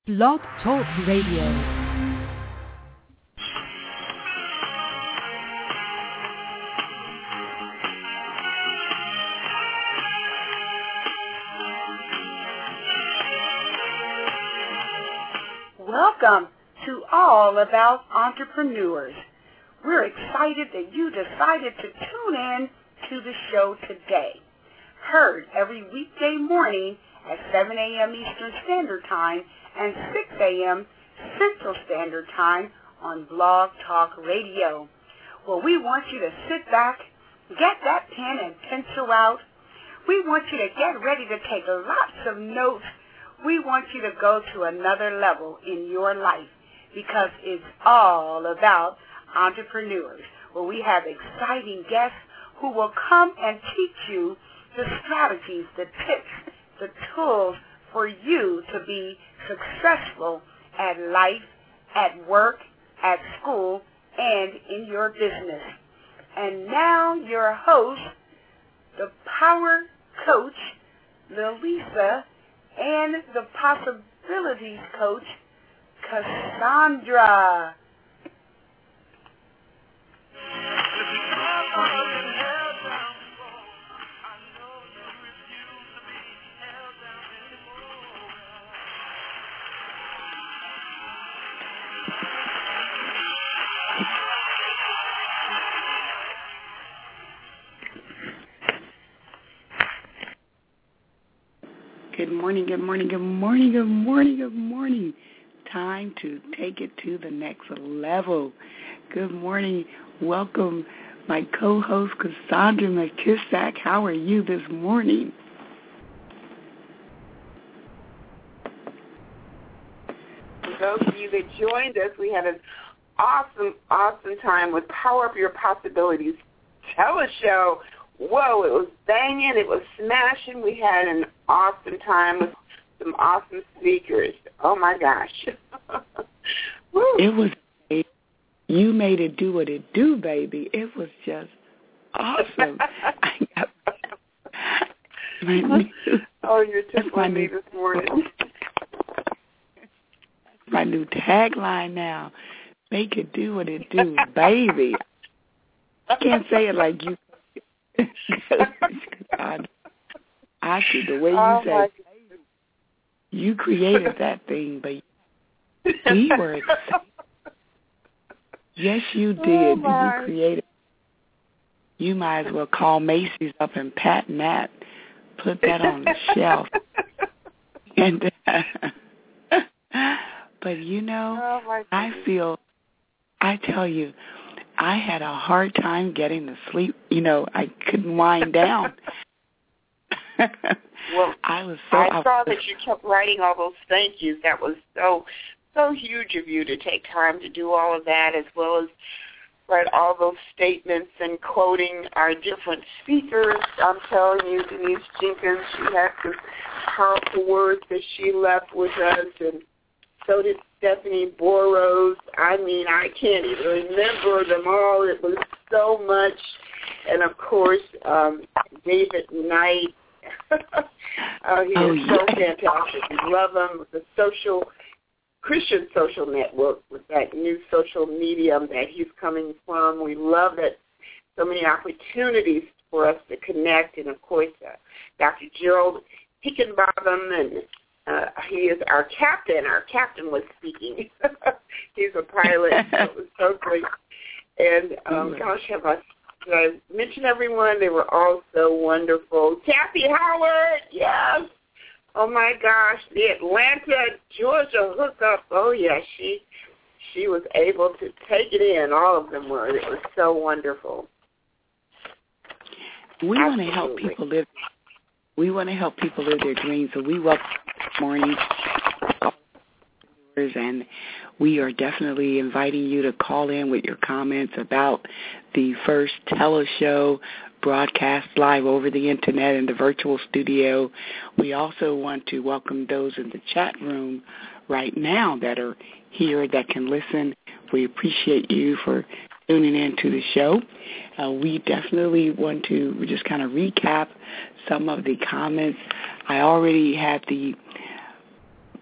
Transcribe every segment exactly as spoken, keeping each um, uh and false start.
Blog Talk Radio. Welcome to All About Entrepreneurs. We're excited that you decided to tune in to the show today. Heard every weekday morning at seven a.m. Eastern Standard Time and six a.m. Central Standard Time on Blog Talk Radio. Well, we want you to sit back, get that pen and pencil out. We want you to get ready to take lots of notes. We want you to go to another level in your life because it's all about entrepreneurs. Well, we have exciting guests who will come and teach you the strategies, the tips, the tools for you to be successful at life, at work, at school, and in your business. And now your host, the Power Coach, Lalisa, and the Possibilities Coach, Cassandra. Good morning, good morning, good morning, good morning, good morning. Time to take it to the next level. Good morning. Welcome, my co-host, Cassandra McKissack. How are you this morning? For those of you that joined us, we had an awesome, awesome time with Power Up Your Possibilities teleshow. Whoa, it was banging, it was smashing. We had an awesome time with some awesome speakers. Oh, my gosh. It was, you made it do what it do, baby. It was just awesome. I got my new, oh, you're tickling me this morning. My new tagline now, make it do what it do, baby. I can't say it like you. I, I see the way you oh say you created that thing, but we were excited. Yes, you did. Oh you created. You might as well call Macy's up and patent that, put that on the shelf. And uh, but you know, oh I feel. I tell you. I had a hard time getting to sleep. You know, I couldn't wind down. Well, I was so. I I saw was, that you kept writing all those thank yous. That was so, so huge of you to take time to do all of that, as well as write all those statements and quoting our different speakers. I'm telling you, Denise Jenkins, she had some powerful words that she left with us, and so did Stephanie Boros. I mean, I can't even remember them all. It was so much. And, of course, um, David Knight. uh, he oh, is yeah. so fantastic. We love him with the social, Christian social network, with that new social medium that he's coming from. We love that so many opportunities for us to connect. And, of course, uh, Doctor Gerald Hickenbotham, and Uh, he is our captain. Our captain was speaking. He's a pilot. So it was so great. And, um, gosh, have I, did I mention everyone? They were all so wonderful. Kathy Howard, yes. Oh, my gosh. The Atlanta, Georgia hookup. Oh, yeah, she she was able to take it in. All of them were. It was so wonderful. We want to help people live. We want to help people live their dreams, so we welcome this morning, and we are definitely inviting you to call in with your comments about the first teleshow broadcast live over the internet in the virtual studio. We also want to welcome those in the chat room right now that are here that can listen. We appreciate you for tuning in to the show. Uh, we definitely want to just kind of recap some of the comments. I already had the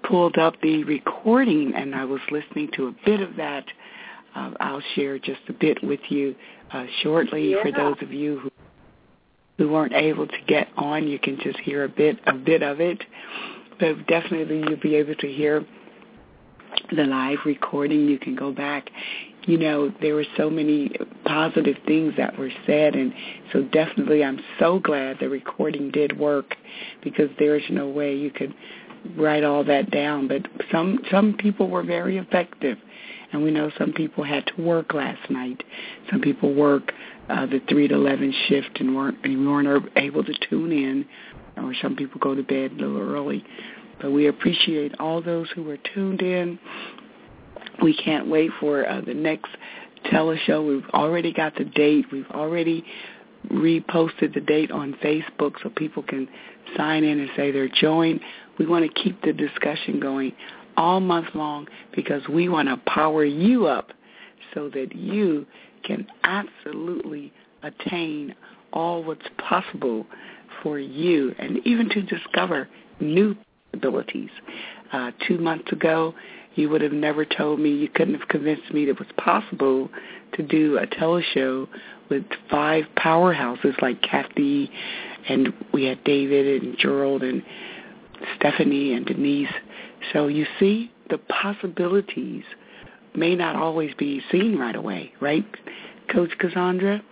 pulled up the recording, and I was listening to a bit of that. Uh, I'll share just a bit with you uh, shortly. Yeah. For those of you who who weren't able to get on, you can just hear a bit a bit of it. But definitely you'll be able to hear the live recording. You can go back. You know, there were so many positive things that were said, and so definitely I'm so glad the recording did work, because there is no way you could write all that down. But some some people were very effective, and we know some people had to work last night. Some people work uh, the three to eleven shift and weren't and weren't able to tune in, or some people go to bed a little early. But we appreciate all those who were tuned in. We can't wait for uh, the next teleshow. We've already got the date. We've already reposted the date on Facebook so people can sign in and say they're joined. We want to keep the discussion going all month long, because we want to power you up so that you can absolutely attain all what's possible for you, and even to discover new abilities. Uh, two months ago, you would have never told me, you couldn't have convinced me that it was possible to do a teleshow with five powerhouses like Kathy, and we had David and Gerald and Stephanie and Denise. So you see, the possibilities may not always be seen right away, right, Coach Cassandra?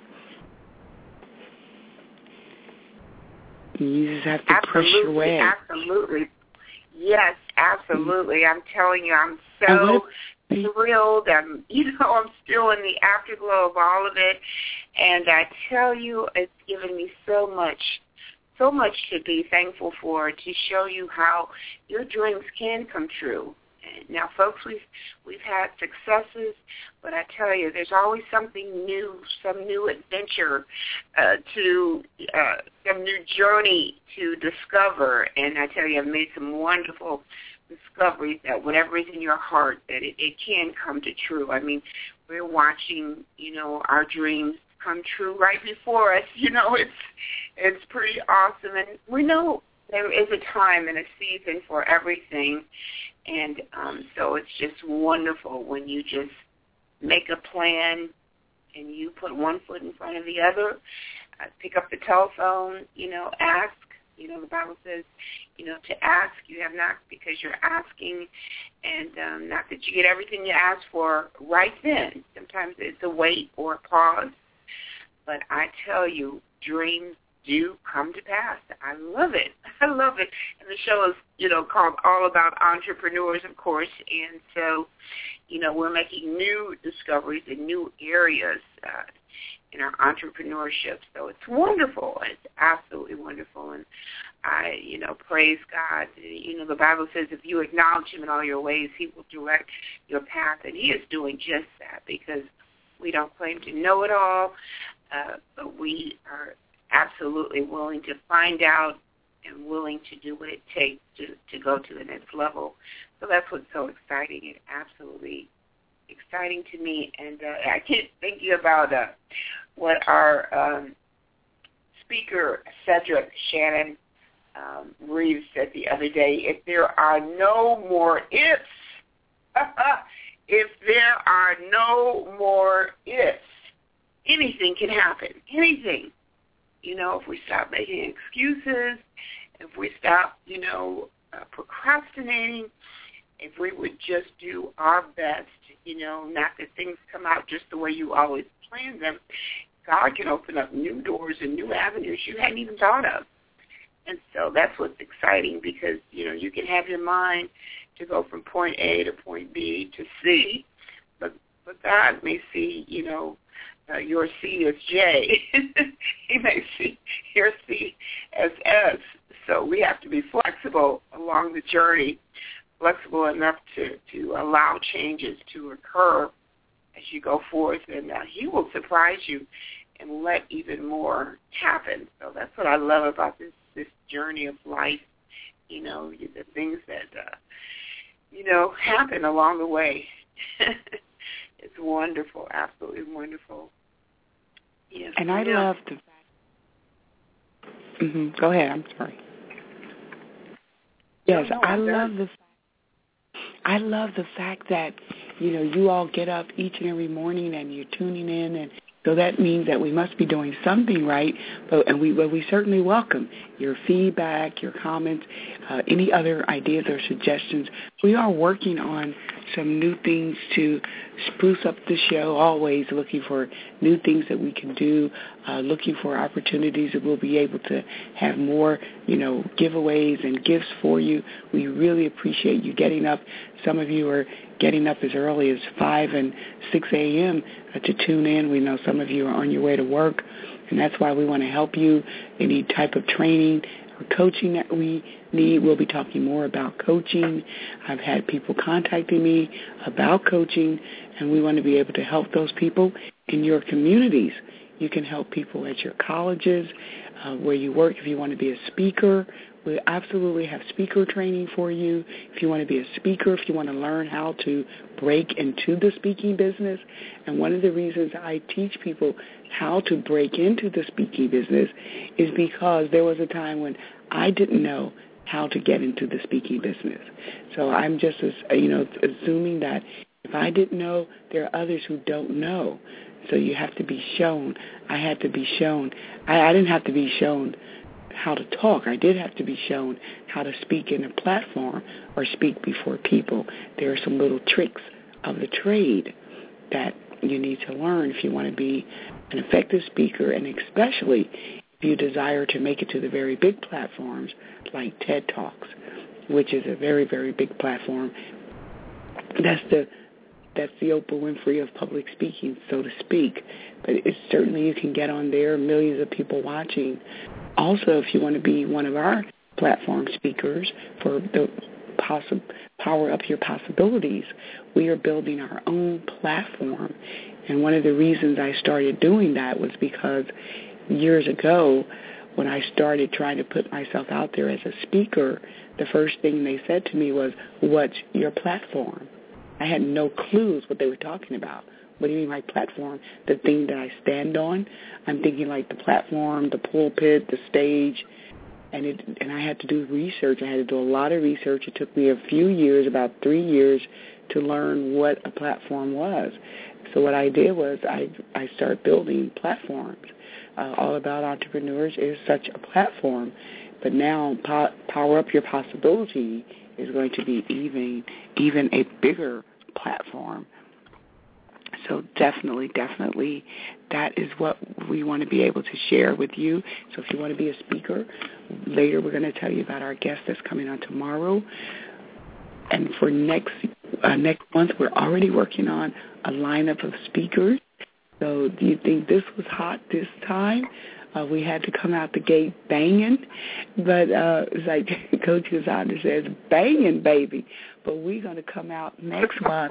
You just have to absolutely, push your way. Absolutely. Yes, absolutely. I'm telling you, I'm so thrilled. I'm, you know, I'm still in the afterglow of all of it. And I tell you, it's given me so much, so much to be thankful for, to show you how your dreams can come true. Now, folks, we've, we've had successes, but I tell you, there's always something new, some new adventure uh, to, uh, some new journey to discover. And I tell you, I've made some wonderful discoveries that whatever is in your heart, that it, it can come to true. I mean, we're watching, you know, our dreams come true right before us. You know, it's it's pretty awesome. And we know there is a time and a season for everything. And um, so it's just wonderful when you just make a plan and you put one foot in front of the other, uh, pick up the telephone, you know, ask. You know, the Bible says, you know, to ask, you have not because you're asking, and um, not that you get everything you ask for right then. Sometimes it's a wait or a pause. But I tell you, dreams do come to pass. I love it. I love it. And the show is, you know, called All About Entrepreneurs, of course. And so, you know, we're making new discoveries in new areas uh, in our entrepreneurship. So it's wonderful. It's absolutely wonderful. And I, you know, praise God. You know, the Bible says if you acknowledge him in all your ways, he will direct your path. And he is doing just that, because we don't claim to know it all, uh, but we are absolutely willing to find out and willing to do what it takes to, to go to the next level. So that's what's so exciting. It's absolutely exciting to me. And uh, I keep thinking about uh, what our um, speaker, Cedric Shannon um, Reeves, said the other day: if there are no more ifs, if there are no more ifs, anything can happen, anything. You know, if we stop making excuses, if we stop, you know, uh, procrastinating, if we would just do our best, you know, not that things come out just the way you always planned them, God can open up new doors and new avenues you hadn't even thought of. And so that's what's exciting, because, you know, you can have your mind to go from point A to point B to C, but, but God may see, you know, Uh, your C as J. He may see your C as S. So we have to be flexible along the journey, flexible enough to, to allow changes to occur as you go forth, and uh, he will surprise you and let even more happen. So that's what I love about this, this journey of life, you know, the things that, uh, you know, happen along the way. It's wonderful, absolutely wonderful. Yes, and I yeah. love the mm-hmm. Go ahead, I'm sorry. Yes, no, no, I I'm love done. the I love the fact that, you know, you all get up each and every morning and you're tuning in, and so that means that we must be doing something right, but and we but we certainly welcome your feedback, your comments, uh, any other ideas or suggestions. We are working on some new things to spruce up the show, always looking for new things that we can do, uh, looking for opportunities that we'll be able to have more, you know, giveaways and gifts for you. We really appreciate you getting up. Some of you are getting up as early as five and six a.m. Uh, to tune in. We know some of you are on your way to work, and that's why we want to help you. Any type of training or coaching that we need, we'll be talking more about coaching. I've had people contacting me about coaching, and we want to be able to help those people in your communities. You can help people at your colleges, uh, where you work. If you want to be a speaker, we absolutely have speaker training for you. If you want to be a speaker, if you want to learn how to break into the speaking business. And one of the reasons I teach people how to break into the speaking business is because there was a time when I didn't know how to get into the speaking business. So I'm just, you know, assuming that if I didn't know, there are others who don't know. So you have to be shown. I had to be shown. I, I didn't have to be shown how to talk. I did have to be shown how to speak in a platform or speak before people. There are some little tricks of the trade that you need to learn if you want to be an effective speaker, and especially if you desire to make it to the very big platforms like TED Talks, which is a very, very big platform. That's the that's the Oprah Winfrey of public speaking, so to speak. But it's certainly you can get on there, millions of people watching. Also, if you want to be one of our platform speakers for the possi- Power Up Your Possibilities, we are building our own platform. And one of the reasons I started doing that was because years ago, when I started trying to put myself out there as a speaker, the first thing they said to me was, "What's your platform?" I had no clues what they were talking about. What do you mean my platform? The thing that I stand on? I'm thinking like the platform, the pulpit, the stage, and it. And I had to do research. I had to do a lot of research. It took me a few years, about three years, to learn what a platform was. So what I did was I, I started building platforms. Uh, All About Entrepreneurs is such a platform. But now po- Power Up Your Possibility is going to be even even a bigger platform. So definitely, definitely, that is what we want to be able to share with you. So if you want to be a speaker, later we're going to tell you about our guest that's coming on tomorrow. And for next uh, next month, we're already working on a lineup of speakers. So do you think this was hot this time? Uh, we had to come out the gate banging, but uh, it's like Coach Cassandra says, banging, baby. But we're going to come out next month.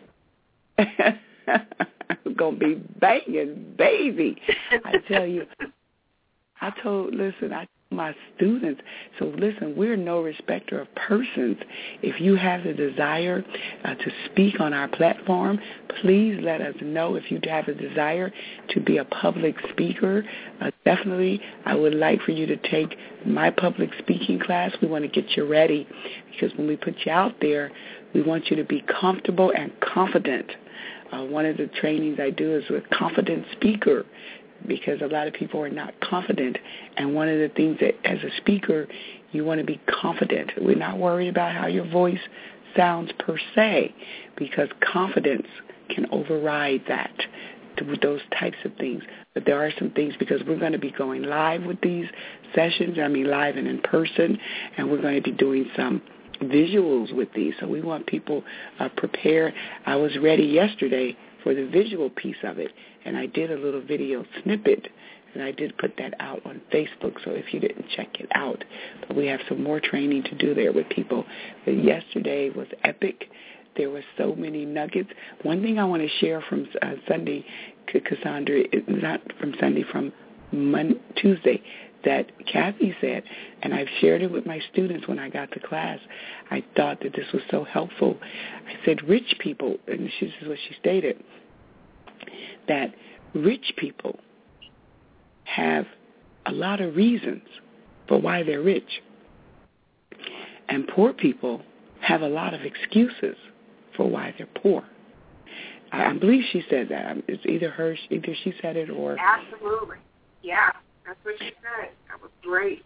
We're going to be banging, baby. I tell you, I told, listen, I told my students, so listen, we're no respecter of persons. If you have the desire uh, to speak on our platform, please let us know. If you have a desire to be a public speaker, uh, definitely I would like for you to take my public speaking class. We want to get you ready, because when we put you out there, we want you to be comfortable and confident. Uh, one of the trainings I do is with confident speaker, because a lot of people are not confident. And one of the things that as a speaker, you want to be confident. We're not worried about how your voice sounds per se, because confidence can override that, those types of things. But there are some things, because we're going to be going live with these sessions, I mean live and in person, and we're going to be doing some visuals with these. So we want people uh, prepared. I was ready yesterday for the visual piece of it, and I did a little video snippet, and I did put that out on Facebook, so if you didn't check it out. But we have some more training to do there with people. But yesterday was epic. There were so many nuggets. One thing I want to share from uh, Sunday, Cassandra, not from Sunday, from Monday, Tuesday, that Kathy said, and I've shared it with my students when I got to class. I thought that this was so helpful. I said, rich people, and this is what she stated, that rich people have a lot of reasons for why they're rich, and poor people have a lot of excuses for why they're poor. I, I believe she said that. It's either her, either she said it or... Absolutely. Yeah, that's what she said. That was great.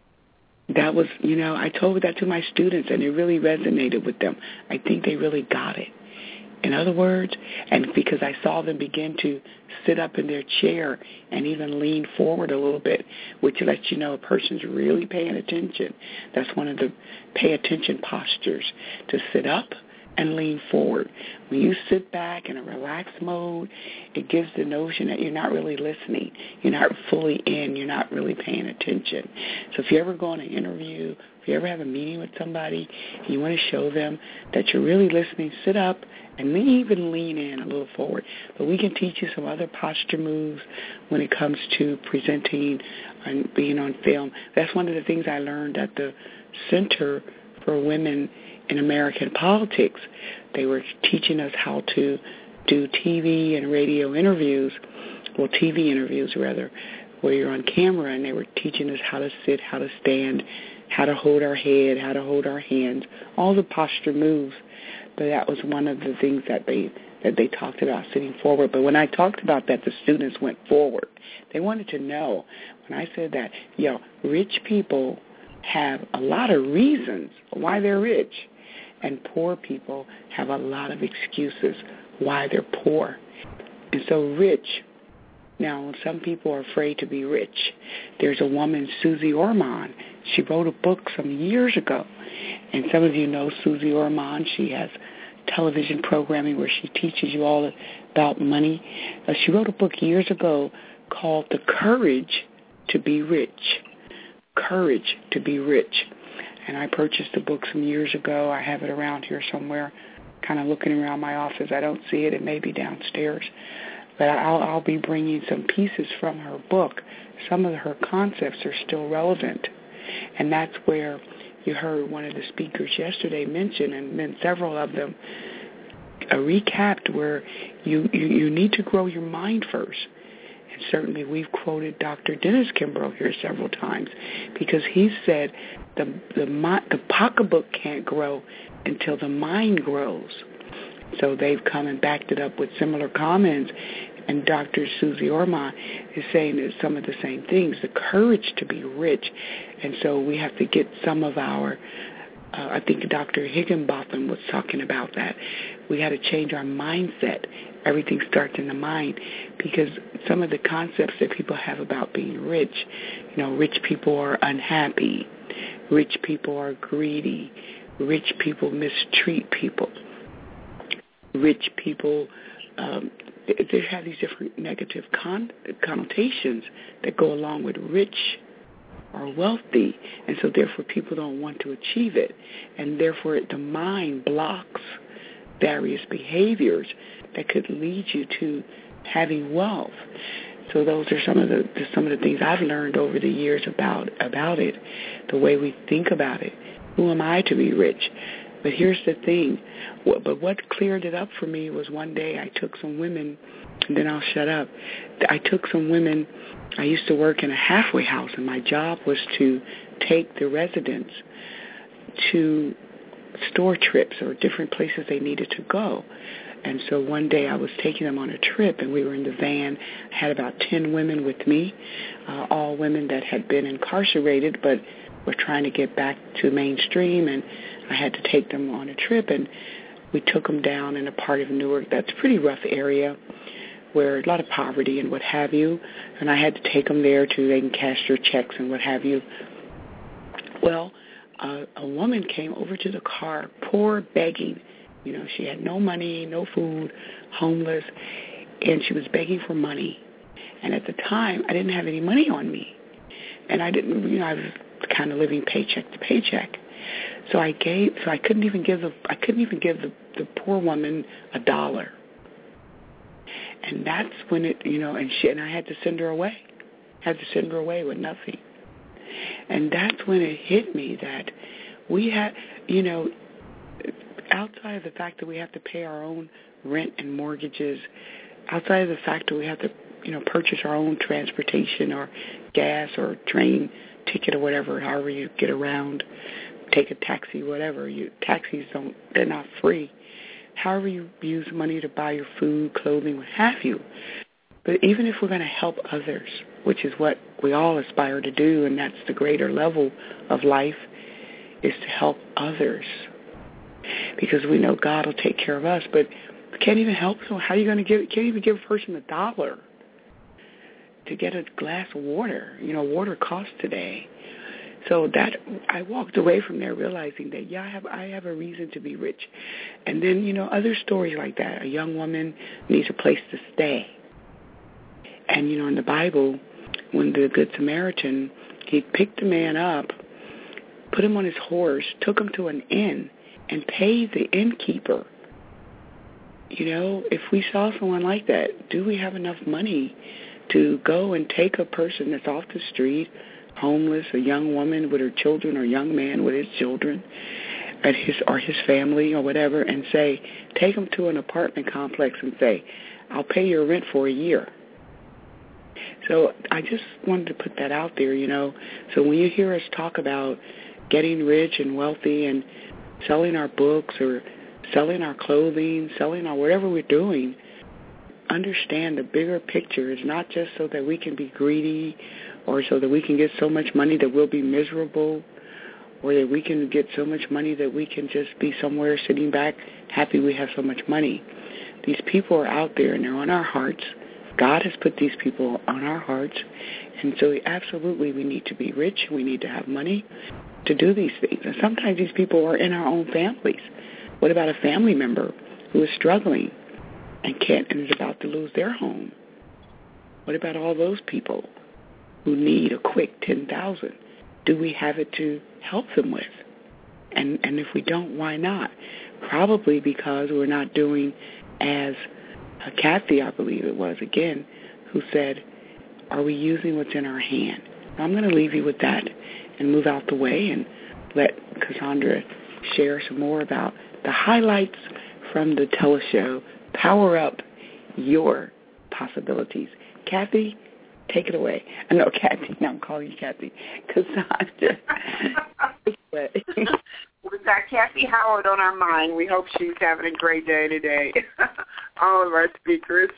That was, you know, I told that to my students, and it really resonated with them. I think they really got it. In other words, and because I saw them begin to sit up in their chair and even lean forward a little bit, which lets you know a person's really paying attention. That's one of the pay attention postures, to sit up and lean forward. When you sit back in a relaxed mode, it gives the notion that you're not really listening. You're not fully in. You're not really paying attention. So if you ever go on an interview, if you ever have a meeting with somebody, and you want to show them that you're really listening, sit up and even lean in a little forward. But we can teach you some other posture moves when it comes to presenting and being on film. That's one of the things I learned at the Center for Women in American Politics. They were teaching us how to do T V and radio interviews, well, T V interviews rather, where you're on camera, and they were teaching us how to sit, how to stand, how to hold our head, how to hold our hands, all the posture moves. But that was one of the things that they that they talked about, sitting forward. But when I talked about that, the students went forward. They wanted to know, when I said that, you know, rich people have a lot of reasons why they're rich, and poor people have a lot of excuses why they're poor. And so rich, now some people are afraid to be rich. There's a woman, Susie Orman. She wrote a book some years ago, and some of you know Susie Orman. She has television programming where she teaches you all about money. Uh, she wrote a book years ago called The Courage to Be Rich. Courage to Be Rich. And I purchased the book some years ago. I have it around here somewhere, kind of looking around my office. I don't see it. It may be downstairs. But I'll, I'll be bringing some pieces from her book. Some of her concepts are still relevant. And that's where you heard one of the speakers yesterday mention, and then several of them uh, recapped, where you, you, you need to grow your mind first. And certainly we've quoted Doctor Dennis Kimbrough here several times, because he said the, the, the pocketbook can't grow until the mind grows. So they've come and backed it up with similar comments. And Doctor Susie Orman is saying some of the same things, the courage to be rich. And so we have to get some of our, uh, I think Doctor Higginbotham was talking about that. We had to change our mindset. Everything starts in the mind, because some of the concepts that people have about being rich, you know, rich people are unhappy, rich people are greedy, rich people mistreat people, rich people, um, they have these different negative con- connotations that go along with rich or wealthy, and so therefore people don't want to achieve it, and therefore the mind blocks various behaviors that could lead you to having wealth. So those are some of the some of the things I've learned over the years about about it, the way we think about it. Who am I to be rich? But here's the thing. But what cleared it up for me was one day I took some women, and then I'll shut up. I took some women. I used to work in a halfway house, and my job was to take the residents to store trips or different places they needed to go. And so one day I was taking them on a trip, and we were in the van. I had about ten women with me, uh, all women that had been incarcerated but were trying to get back to mainstream, and I had to take them on a trip, and we took them down in a part of Newark that's a pretty rough area where a lot of poverty and what have you, and I had to take them there to they can cash their checks and what have you. Well, uh, a woman came over to the car, poor, begging. You know, she had no money, no food, homeless, and she was begging for money. And at the time, I didn't have any money on me, and I didn't, you know, I was kind of living paycheck to paycheck. So I gave, so I couldn't even give the, I couldn't even give the, the poor woman a dollar. And that's when it, you know, and she, and I had to send her away, had to send her away with nothing. And that's when it hit me that we had, you know, outside of the fact that we have to pay our own rent and mortgages, outside of the fact that we have to, you know, purchase our own transportation or gas or train ticket or whatever, however you get around, take a taxi, whatever. You taxis don't, they're not free. However you use money to buy your food, clothing, what have you. But even if we're going to help others, which is what we all aspire to do, and that's the greater level of life, is to help others. Because we know God will take care of us, but we can't even help someone. How are you going to give, can't even give a person a dollar to get a glass of water. You know, water costs today. So that, I walked away from there realizing that, yeah, I have I have a reason to be rich. And then, you know, other stories like that. A young woman needs a place to stay. And, you know, in the Bible, when the Good Samaritan, he picked the man up, put him on his horse, took him to an inn, and paid the innkeeper. You know, if we saw someone like that, do we have enough money to go and take a person that's off the street, homeless, a young woman with her children or a young man with his children, at his or his family or whatever, and say, take them to an apartment complex and say, I'll pay your rent for a year. So I just wanted to put that out there, you know. So when you hear us talk about getting rich and wealthy and selling our books or selling our clothing, selling our whatever we're doing, understand the bigger picture is not just so that we can be greedy or so that we can get so much money that we'll be miserable, or that we can get so much money that we can just be somewhere sitting back happy we have so much money. These people are out there and they're on our hearts. God has put these people on our hearts, and so absolutely we need to be rich. We need to have money to do these things. And sometimes these people are in our own families. What about a family member who is struggling and can't and is about to lose their home? What about all those people who need a quick ten thousand dollars? Do we have it to help them with? And and if we don't, why not? Probably because we're not doing as uh, Kathy, I believe it was, again, who said, are we using what's in our hand? I'm going to leave you with that and move out the way and let Cassandra share some more about the highlights from the teleshow, Power Up Your Possibilities. Kathy, take it away. I know, Kathy. Now I'm calling you Kathy. Cassandra. We've got Kathy Howard on our mind. We hope she's having a great day today. All of our speakers.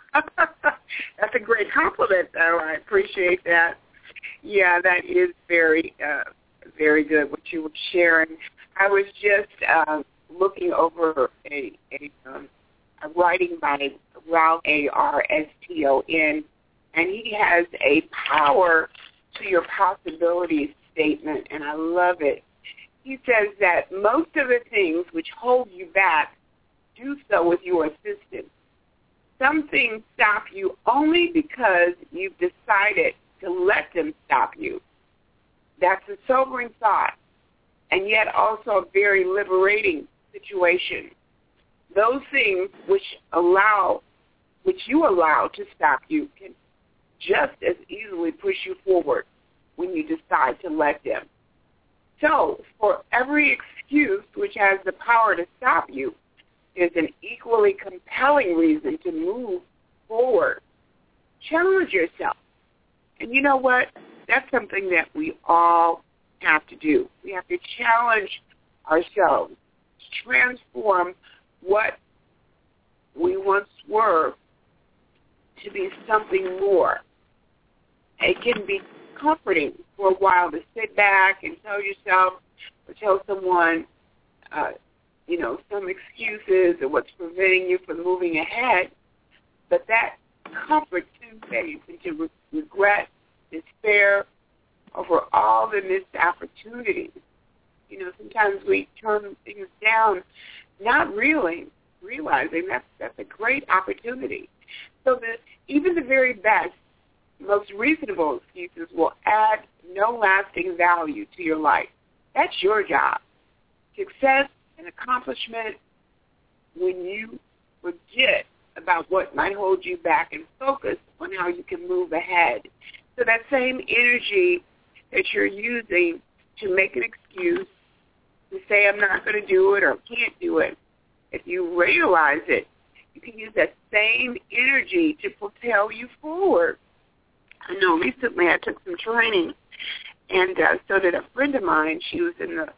That's a great compliment, though. I appreciate that. Yeah, that is very, uh, very good what you were sharing. I was just uh, looking over a, a, um, a writing by Ralph, A R S T O N, and he has a power to your possibilities statement, and I love it. He says that most of the things which hold you back do so with your assistance. Some things stop you only because you've decided to let them stop you. That's a sobering thought, and yet also a very liberating situation. Those things which allow, which you allow to stop you can just as easily push you forward when you decide to let them. So, for every excuse which has the power to stop you, there's an equally compelling reason to move forward. Challenge yourself. And you know what? That's something that we all have to do. We have to challenge ourselves to transform what we once were to be something more. It can be comforting for a while to sit back and tell yourself or tell someone, uh, you know, some excuses or what's preventing you from moving ahead. But that comfort soon fades into re- regret, despair over all the missed opportunities. You know, sometimes we turn things down, not really realizing that's, that's a great opportunity. So that even the very best, most reasonable excuses will add no lasting value to your life. That's your job. Success and accomplishment, when you forget about what might hold you back and focus on how you can move ahead. So that same energy that you're using to make an excuse, to say I'm not going to do it or can't do it, if you realize it, you can use that same energy to propel you forward. I know recently I took some training, and uh, so did a friend of mine. She was in the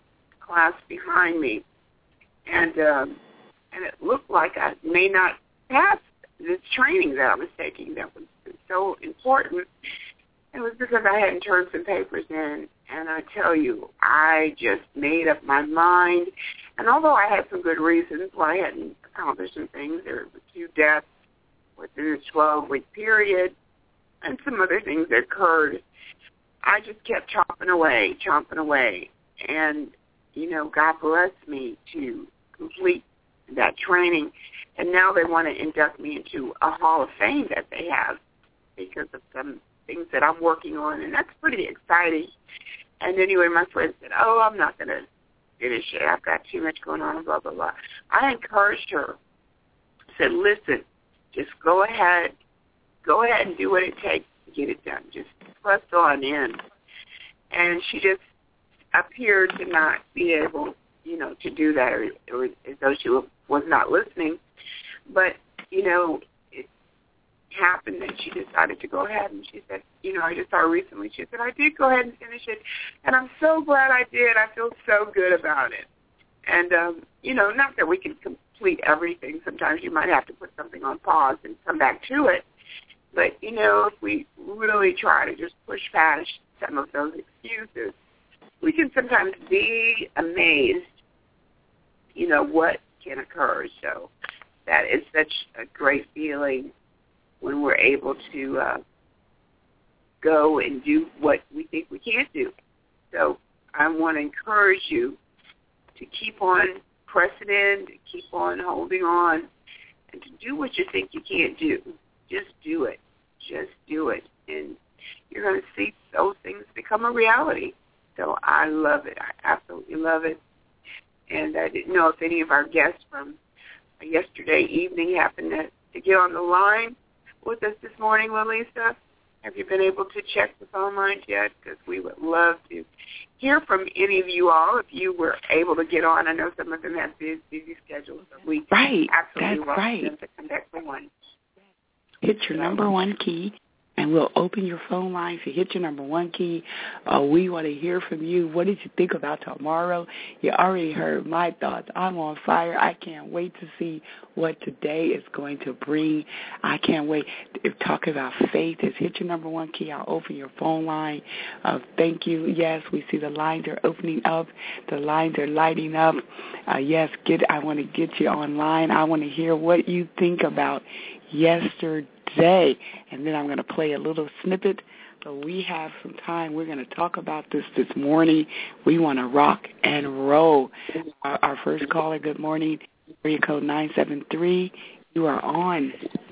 class behind me, and um, and it looked like I may not pass this training that I was taking that was so important. It was because I hadn't turned some papers in, and I tell you, I just made up my mind. And although I had some good reasons why I hadn't accomplished some things, there were two deaths within a twelve-week period, and some other things that occurred, I just kept chomping away, chomping away. And, you know, God blessed me to complete that training. And now they want to induct me into a Hall of Fame that they have because of some things that I'm working on, and that's pretty exciting. And anyway, my friend said, oh, I'm not going to finish it. I've got too much going on, blah, blah, blah. I encouraged her. I said, listen, just go ahead. Go ahead and do what it takes to get it done. Just press on in. And she just appeared to not be able, you know, to do that, or, or as though she was not listening. But, you know, it happened that she decided to go ahead, and she said, you know, I just saw her recently. She said, I did go ahead and finish it, and I'm so glad I did. I feel so good about it. And, um, you know, not that we can complete everything. Sometimes you might have to put something on pause and come back to it. But, you know, if we really try to just push past some of those excuses, we can sometimes be amazed, you know, what can occur. So that is such a great feeling when we're able to uh, go and do what we think we can't do. So I want to encourage you to keep on pressing in, to keep on holding on, and to do what you think you can't do. Just do it. Just do it. And you're going to see those things become a reality. So I love it. I absolutely love it. And I didn't know if any of our guests from yesterday evening happened to, to get on the line with us this morning, Lalisa. Have you been able to check the phone lines yet? Because we would love to hear from any of you all if you were able to get on. I know some of them have busy, busy schedules, but we right. absolutely That's want right. them to come back for one. Hit your number one key, and we'll open your phone line. If you hit your number one key, uh, we want to hear from you. What did you think about tomorrow? You already heard my thoughts. I'm on fire. I can't wait to see what today is going to bring. I can't wait. If talking about faith is hit your number one key, I'll open your phone line. Uh, thank you. Yes, we see the lines are opening up. The lines are lighting up. Uh, yes, get. I want to get you online. I want to hear what you think about yesterday, and then I'm going to play a little snippet. So we have some time. We're going to talk about this this morning. We want to rock and roll. Our, our first caller, good morning, area code nine seven three. You are on.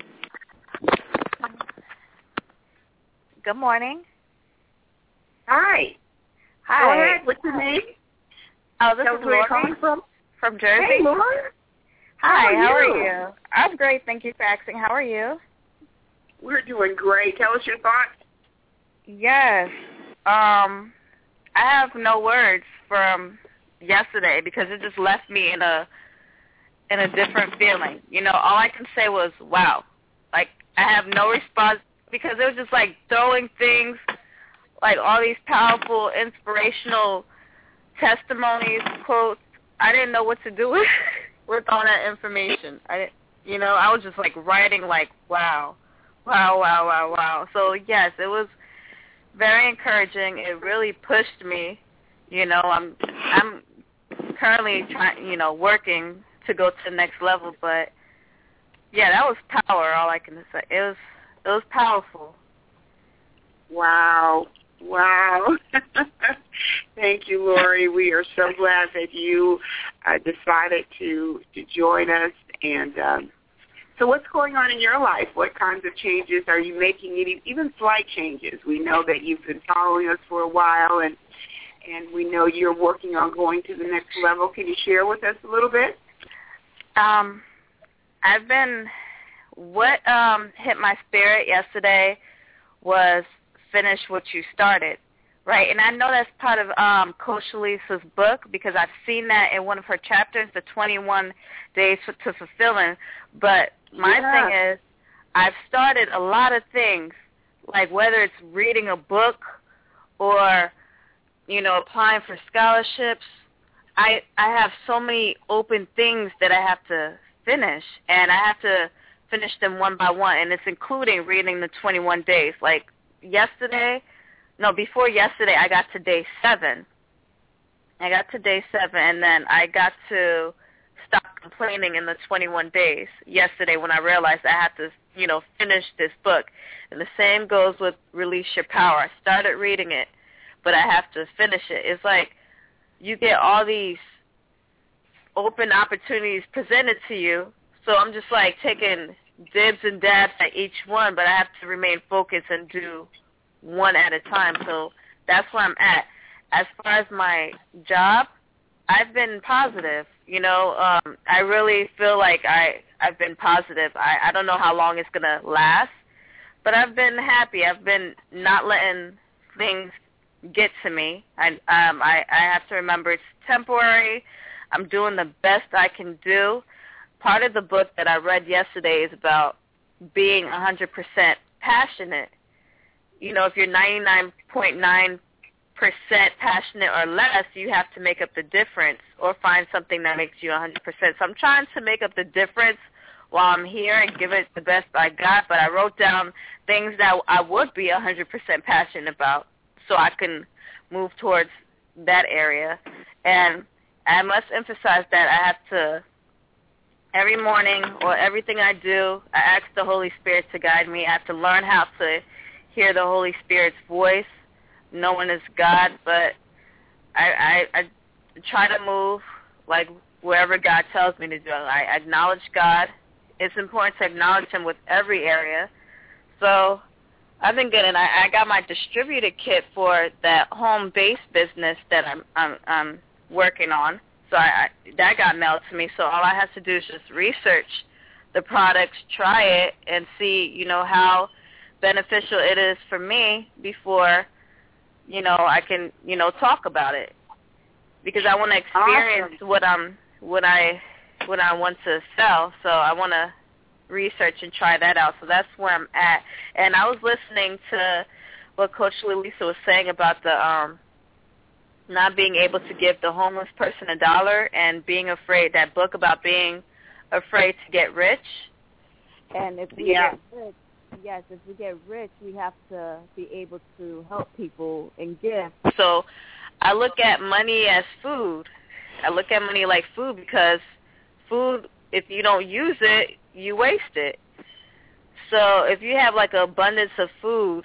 Good morning. Hi. Hi. Go ahead. What's your name? Oh, this Tell is us where you're Lori calling from. from Jersey. Hey, Lori. Hi, How how are are you? you? I'm great. Thank you for asking. How are you? We're doing great. Tell us your thoughts. Yes. Um, I have no words from yesterday because it just left me in a in a different feeling. You know, all I can say was, wow. Like, I have no response because it was just like throwing things, like all these powerful, inspirational testimonies, quotes. I didn't know what to do with with all that information. I didn't, you know, I was just like writing like, wow, wow, wow, wow, wow. So yes, it was very encouraging. It really pushed me. You know, I'm I'm currently trying, you know, working to go to the next level. But yeah, that was power. All I can say, it was it was powerful. Wow. Wow. Thank you, Lori. We are so glad that you uh, decided to, to join us. And um, so what's going on in your life? What kinds of changes are you making, any, even slight changes? We know that you've been following us for a while, and and we know you're working on going to the next level. Can you share with us a little bit? Um, I've been, what um, hit my spirit yesterday was finish what you started, right? And I know that's part of um, Coach Shalisa's book because I've seen that in one of her chapters, the twenty-one days to Fulfilling. But my yeah. thing is, I've started a lot of things, like whether it's reading a book or, you know, applying for scholarships. I I have so many open things that I have to finish, and I have to finish them one by one, and it's including reading the twenty-one days. Like yesterday, no, before yesterday, I got to day seven. I got to day seven, and then I got to stop complaining in the twenty-one days yesterday when I realized I had to, you know, finish this book. And the same goes with Release Your Power. I started reading it, but I have to finish it. It's like you get all these open opportunities presented to you, so I'm just like taking dibs and dabs at each one, but I have to remain focused and do one at a time. So that's where I'm at. As far as my job, I've been positive. You know, um, I really feel like I, I've been positive. I, I don't know how long it's going to last, but I've been happy. I've been not letting things get to me. I, um, I, I have to remember it's temporary. I'm doing the best I can do. Part of the book that I read yesterday is about being one hundred percent passionate. You know, if you're ninety-nine point nine percent passionate or less, you have to make up the difference or find something that makes you one hundred percent. So I'm trying to make up the difference while I'm here and give it the best I got, but I wrote down things that I would be one hundred percent passionate about so I can move towards that area. And I must emphasize that I have to, every morning or everything I do, I ask the Holy Spirit to guide me. I have to learn how to hear the Holy Spirit's voice. No one is God, but I, I, I try to move like wherever God tells me to do. I acknowledge God. It's important to acknowledge Him with every area. So I've been getting, I, I got my distributor kit for that home-based business that I'm, I'm, I'm working on. So I, I, that got mailed to me. So all I have to do is just research the products, try it, and see, you know, how beneficial it is for me before, you know, I can, you know, talk about it. Because I want to experience awesome. what I'm, what I, what I want to sell. So I want to research and try that out. So that's where I'm at. And I was listening to what Coach Lisa was saying about the um, not being able to give the homeless person a dollar and being afraid, that book about being afraid to get rich. And if we Yeah. get rich, yes, if we get rich, we have to be able to help people and give. So I look at money as food. I look at money like food because food, if you don't use it, you waste it. So if you have like an abundance of food,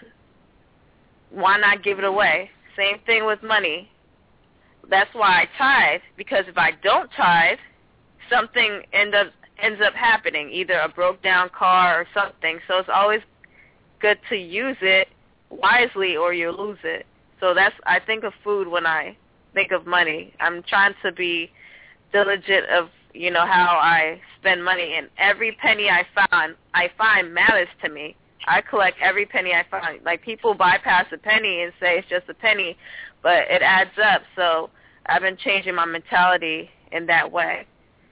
why not give it away? Same thing with money. That's why I tithe, because if I don't tithe, something end up, ends up happening, either a broke down car or something. So it's always good to use it wisely or you lose it. So that's, I think of food when I think of money. I'm trying to be diligent of, you know, how I spend money, and every penny I find, I find matters to me. I collect every penny I find. Like, people bypass a penny and say it's just a penny, but it adds up. So I've been changing my mentality in that way.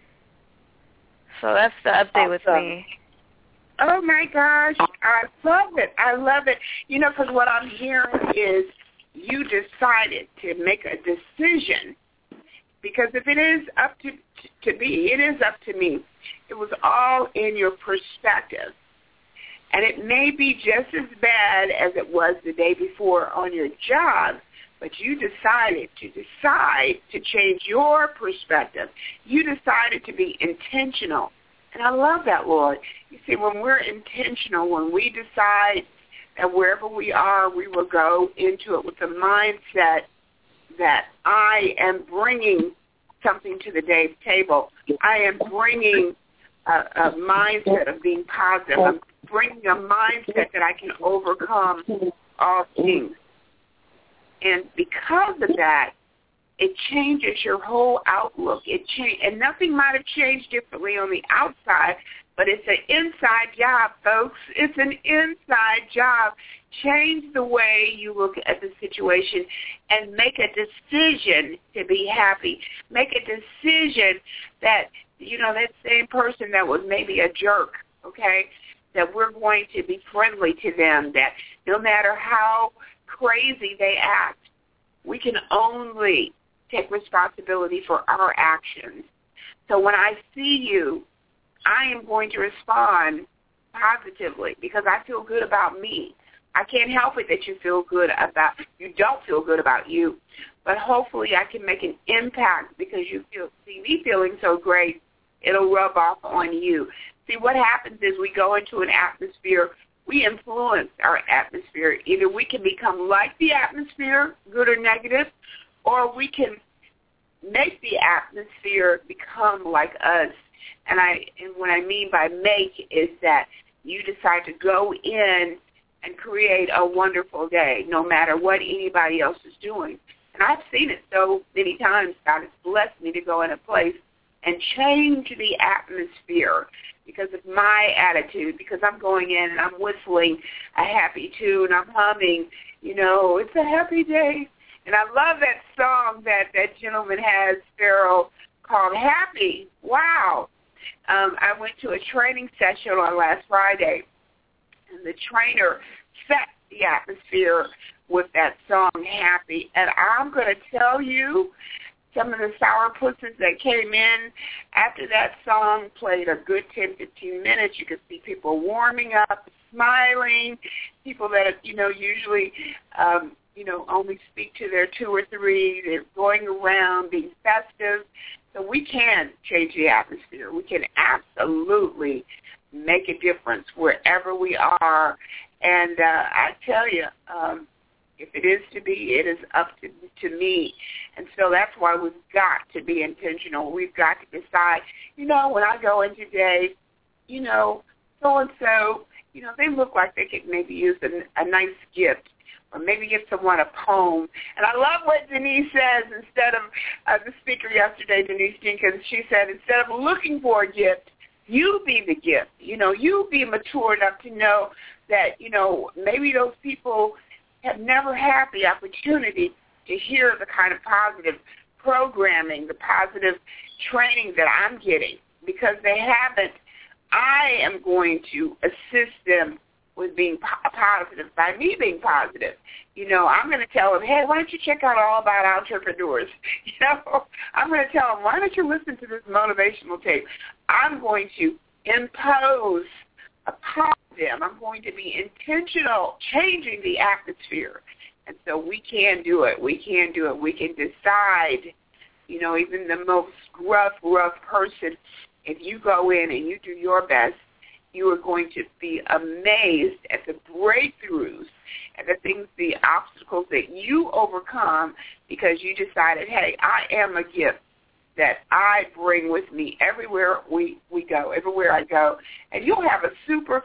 So that's the update with Awesome. me. Oh, my gosh. I love it. I love it. You know, because what I'm hearing is you decided to make a decision. Because if it is up to to me, it is up to me. It was all in your perspective. And it may be just as bad as it was the day before on your job, but you decided to decide to change your perspective. You decided to be intentional. And I love that, Lord. You see, when we're intentional, when we decide that wherever we are, we will go into it with the mindset that I am bringing something to the day table. I am bringing a, a mindset of being positive. I'm bringing a mindset that I can overcome all things. And because of that, it changes your whole outlook. It change, and nothing might have changed differently on the outside, but it's an inside job, folks. It's an inside job. Change the way you look at the situation and make a decision to be happy. Make a decision that, you know, that same person that was maybe a jerk, okay, that we're going to be friendly to them, that no matter how crazy they act, we can only take responsibility for our actions. So when I see you, I am going to respond positively because I feel good about me. I can't help it that you feel good about, you don't feel good about you, but hopefully I can make an impact because you feel, see me feeling so great, it'll rub off on you. See, what happens is we go into an atmosphere, we influence our atmosphere. Either we can become like the atmosphere, good or negative, or we can make the atmosphere become like us. And I, and what I mean by make is that you decide to go in and create a wonderful day, no matter what anybody else is doing. And I've seen it so many times. God has blessed me to go in a place and change the atmosphere because of my attitude, because I'm going in and I'm whistling a happy tune, I'm humming, you know, it's a happy day. And I love that song that that gentleman has, Pharaoh, called Happy. Wow. Um, I went to a training session on last Friday, and the trainer set the atmosphere with that song, Happy. And I'm going to tell you, some of the sourpusses that came in after that song played a good ten, fifteen minutes. You could see people warming up, smiling, people that, you know, usually, um, you know, only speak to their two or three. They're going around being festive. So we can change the atmosphere. We can absolutely make a difference wherever we are. And uh, I tell you, um, if it is to be, it is up to, to me. And so that's why we've got to be intentional. We've got to decide, you know, when I go in today, you know, so-and-so, you know, they look like they could maybe use a, a nice gift or maybe give someone a poem. And I love what Denise says instead of uh, the speaker yesterday, Denise Jenkins, she said, instead of looking for a gift, you be the gift. You know, you be mature enough to know that, you know, maybe those people have never had the opportunity to hear the kind of positive programming, the positive training that I'm getting. Because they haven't, I am going to assist them with being positive, by me being positive. You know, I'm going to tell them, hey, why don't you check out All About Entrepreneurs? You know, I'm going to tell them, why don't you listen to this motivational tape? I'm going to impose upon them. I'm going to be intentional, changing the atmosphere. And so we can do it. We can do it. We can decide, you know, even the most rough, rough person, if you go in and you do your best, you are going to be amazed at the breakthroughs and the things, the obstacles that you overcome because you decided, hey, I am a gift that I bring with me everywhere we, we go, everywhere I go. And you'll have a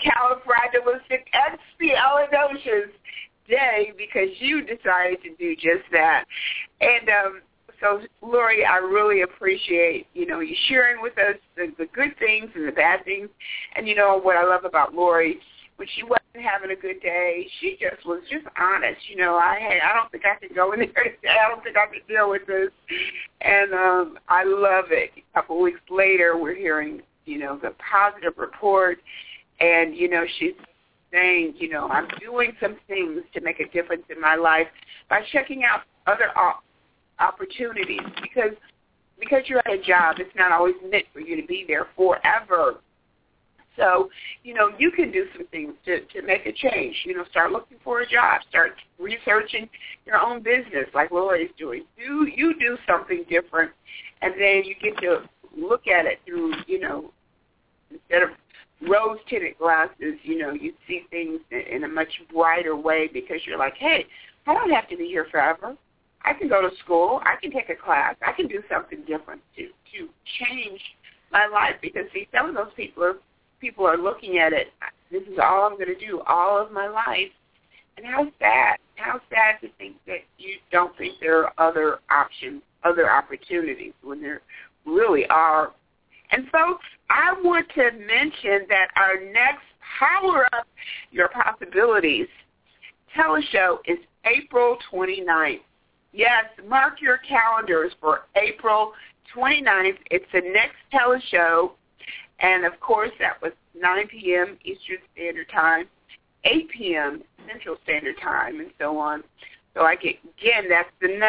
supercalifragilisticexpialidocious day because you decided to do just that. And um, so, Lori, I really appreciate, you know, you sharing with us the, the good things and the bad things. And, you know, what I love about Lori, when she wasn't having a good day, she just was just honest. You know, I hey, I don't think I could go in there today. I don't think I could deal with this. And um, I love it. A couple weeks later, we're hearing, you know, the positive report. And, you know, she's saying, you know, I'm doing some things to make a difference in my life by checking out other op- opportunities because because you're at a job, it's not always meant for you to be there forever. So, you know, you can do some things to, to make a change. You know, start looking for a job. Start researching your own business like Lori's doing. Do you do something different, and then you get to look at it through, you know, instead of rose-tinted glasses, you know, you see things in a much brighter way because you're like, hey, I don't have to be here forever. I can go to school. I can take a class. I can do something different to, to change my life because, see, some of those people are People are looking at it, this is all I'm going to do all of my life. And how sad, how sad to think that you don't think there are other options, other opportunities when there really are. And folks, I want to mention that our next Power Up Your Possibilities teleshow is April twenty-ninth. Yes, mark your calendars for April twenty-ninth. It's the next teleshow. And, of course, that was nine p.m. Eastern Standard Time, eight p.m. Central Standard Time, and so on. So, I get, again, that's the next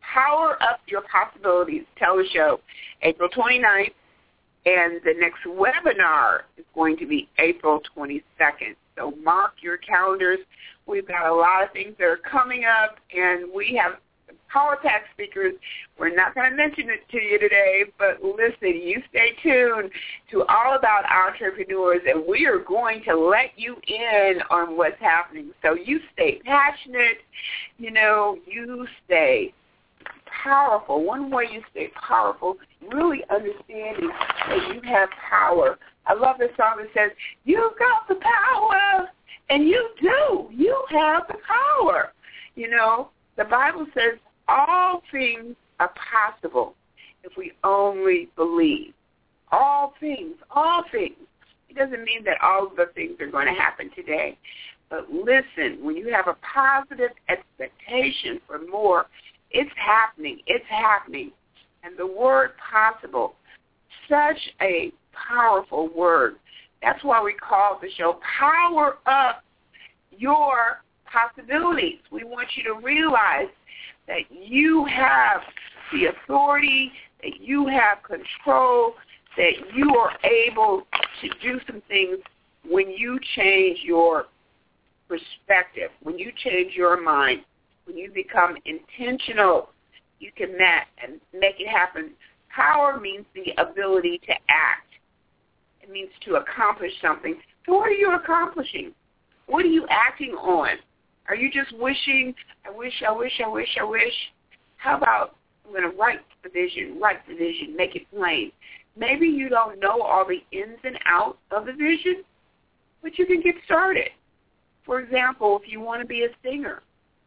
Power Up Your Possibilities teleshow, April twenty-ninth, and the next webinar is going to be April twenty-second. So mark your calendars. We've got a lot of things that are coming up, and we have Power Pack speakers. We're not going to mention it to you today, but listen, you stay tuned to All About Entrepreneurs, and we are going to let you in on what's happening. So you stay passionate, you know, you stay powerful. One way you stay powerful, really understanding that you have power. I love this song that says, you've got the power, and you do. You have the power. You know, the Bible says all things are possible if we only believe. All things, all things. It doesn't mean that all of the things are going to happen today. But listen, when you have a positive expectation for more, it's happening. It's happening. And the word possible, such a powerful word. That's why we call the show Power Up Your Possibilities. We want you to realize that you have the authority, that you have control, that you are able to do some things when you change your perspective, when you change your mind, when you become intentional. You can and make it happen. Power means the ability to act. It means to accomplish something. So what are you accomplishing? What are you acting on? Are you just wishing, I wish, I wish, I wish, I wish? How about I'm going to write the vision, write the vision, make it plain. Maybe you don't know all the ins and outs of the vision, but you can get started. For example, if you want to be a singer,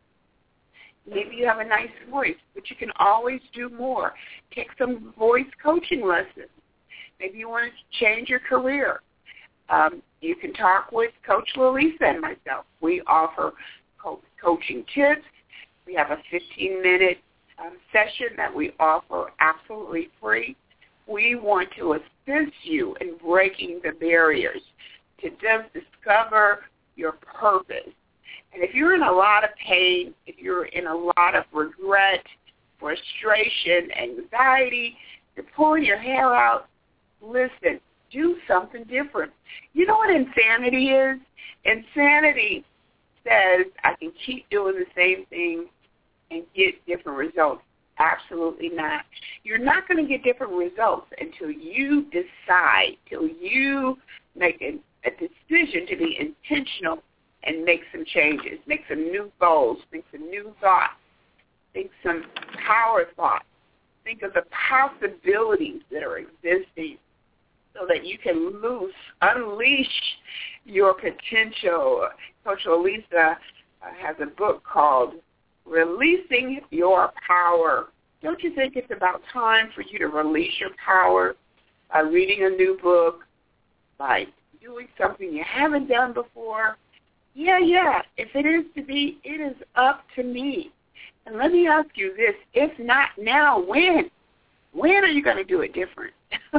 maybe you have a nice voice, but you can always do more. Take some voice coaching lessons. Maybe you want to change your career. Um, you can talk with Coach Lalisa and myself. We offer co- coaching tips. We have a fifteen-minute um, session that we offer absolutely free. We want to assist you in breaking the barriers to just discover your purpose. And if you're in a lot of pain, if you're in a lot of regret, frustration, anxiety, you're pulling your hair out, listen, do something different. You know what insanity is? Insanity says I can keep doing the same thing and get different results. Absolutely not. You're not going to get different results until you decide, until you make a, a decision to be intentional and make some changes, make some new goals, think some new thoughts, think some power thoughts, think of the possibilities that are existing so that you can loose, unleash your potential. Coach Lalisa uh, has a book called Releasing Your Power. Don't you think it's about time for you to release your power by reading a new book, by doing something you haven't done before? Yeah, yeah, if it is to be, it is up to me. And let me ask you this, if not now, when? When are you going to do it different?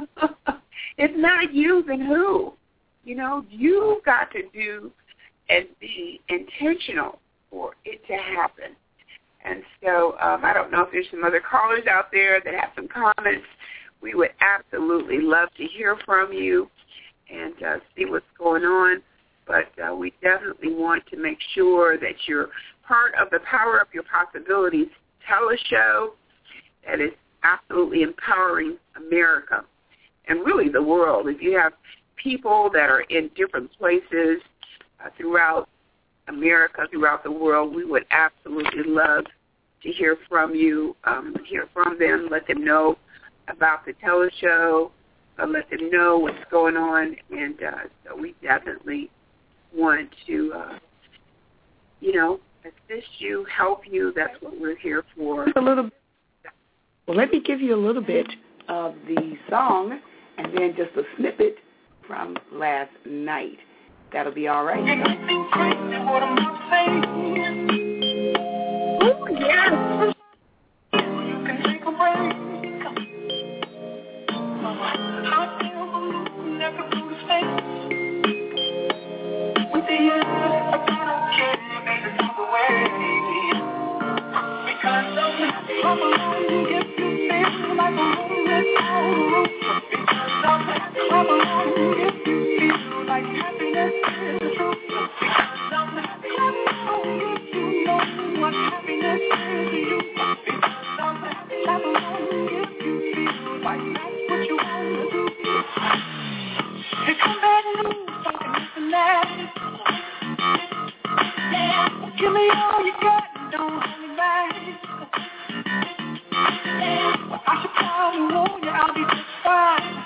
If not you, then who? You know, you've got to do and be intentional for it to happen. And so um, I don't know if there's some other callers out there that have some comments. We would absolutely love to hear from you and uh, see what's going on. But uh, we definitely want to make sure that you're part of the Power Up Your Possibilities teleshow that is absolutely empowering America and really the world. If you have people that are in different places uh, throughout America, throughout the world, we would absolutely love to hear from you, um, hear from them, let them know about the teleshow, uh, let them know what's going on. And uh, so we definitely want to, uh, you know, assist you, help you. That's what we're here for. A little. Well, let me give you a little bit of the song and then just a snippet from last night. That'll be all right. Oh, yes. You can take a break. I feel balloon never go to space. With the years, I don't care, baby, come away. Because I'm come back new, something international. Yeah, give me all you got, don't hold me back. Yeah, I should probably warn you, I'll be just fine.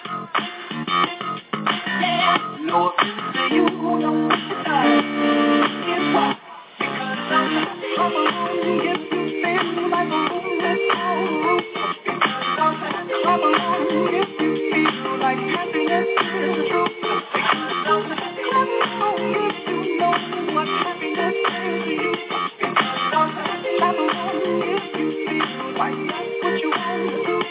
Yeah, no offense to you, don't waste your time. Here's why. Because I'm come along if you feel like a room that's all. Because I'm come along if you feel like happiness is the truth. Because I'm come along if you know what happiness is to you. Because I'm come along if you feel like that's what you want to do.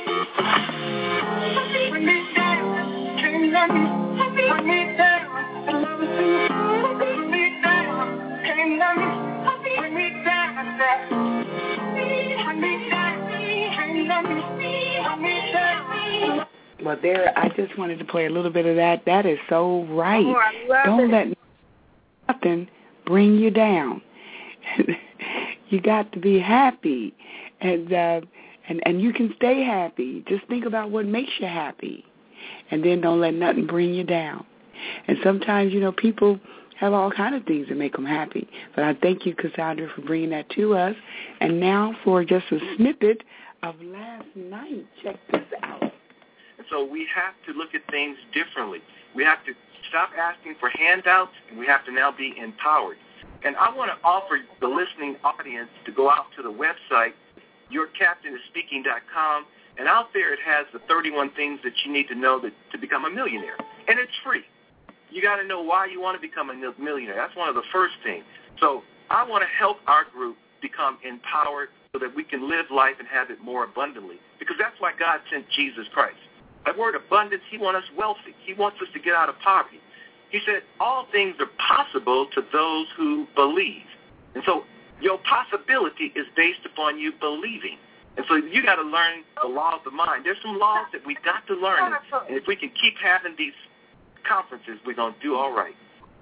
Bring me down, can't let me. Bring me down, and love is in the soul. Bring me down, can't let me. Bring me down, I said. Bring me down, can't let me. Bring me down. Well, there, I just wanted to play a little bit of that. That is so right. Oh, I love Don't it. let nothing bring you down. You got to be happy, and uh, and and you can stay happy. Just think about what makes you happy, and then don't let nothing bring you down. And sometimes, you know, people have all kind of things that make them happy. But I thank you, Cassandra, for bringing that to us. And now for just a snippet of last night. Check this out. So we have to look at things differently. We have to stop asking for handouts, and we have to now be empowered. And I want to offer the listening audience to go out to the website, your captain is speaking dot com, and out there it has the thirty-one things that you need to know that, to become a millionaire. And it's free. You got to know why you want to become a millionaire. That's one of the first things. So I want to help our group become empowered so that we can live life and have it more abundantly, because that's why God sent Jesus Christ. That word abundance, he wants us wealthy. He wants us to get out of poverty. He said all things are possible to those who believe. And so your possibility is based upon you believing. And so you got to learn the law of the mind. There's some laws that we've got to learn. And if we can keep having these conferences, we're going to do all right.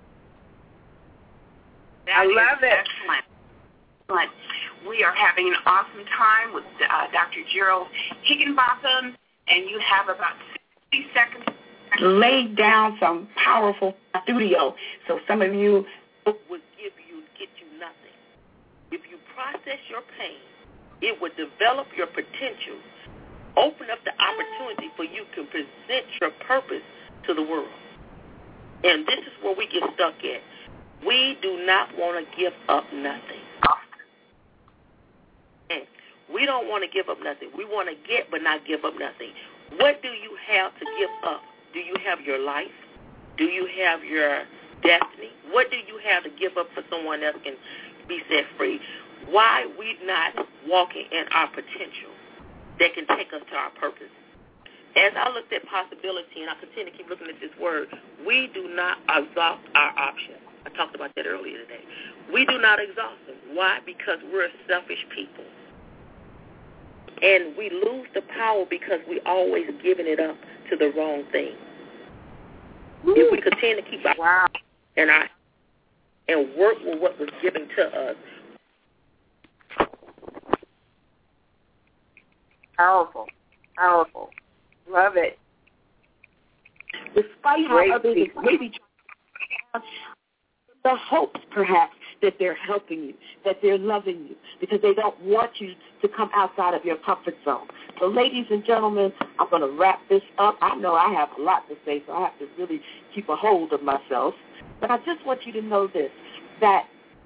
That I love it. Excellent. Excellent. We are having an awesome time with uh, Doctor Gerald Higginbotham, and you have about sixty seconds. Laid down some powerful studio. So some of you would give you, get you nothing. If you process your pain, it would develop your potential, open up the opportunity for you to present your purpose to the world. And this is where we get stuck at. We do not want to give up nothing. And we don't want to give up nothing. We want to get but not give up nothing. What do you have to give up? Do you have your life? Do you have your destiny? What do you have to give up for someone else can be set free? Why we not walking in our potential that can take us to our purpose? As I looked at possibility, and I continue to keep looking at this word, we do not exhaust our options. I talked about that earlier today. We do not exhaust them. Why? Because we're selfish people. And we lose the power because we always giving it up to the wrong thing. Ooh. If we continue to keep our wow. and our and work with what was given to us. Powerful. Powerful. Love it. Despite how Great others speaker. maybe the hopes perhaps that they're helping you, that they're loving you, because they don't want you to come outside of your comfort zone. So ladies and gentlemen, I'm going to wrap this up. I know I have a lot to say, so I have to really keep a hold of myself. But I just want you to know this, that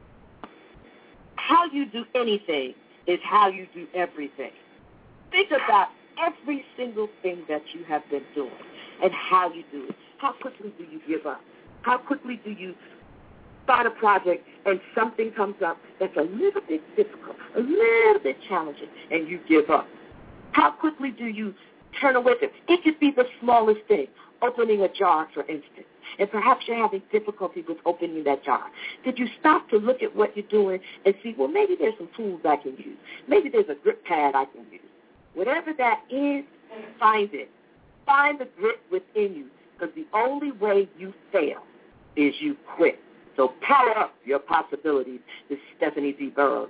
how you do anything is how you do everything. Think about every single thing that you have been doing and how you do it. How quickly do you give up? How quickly do you start a project and something comes up that's a little bit difficult, a little bit challenging, and you give up? How quickly do you turn away from it? It could be the smallest thing, opening a jar, for instance, and perhaps you're having difficulty with opening that jar. Did you stop to look at what you're doing and see, well, maybe there's some tools I can use. Maybe there's a grip pad I can use. Whatever that is, find it. Find the grit within you, because the only way you fail is you quit. So power up your possibilities. This is Stephanie D. Burrows.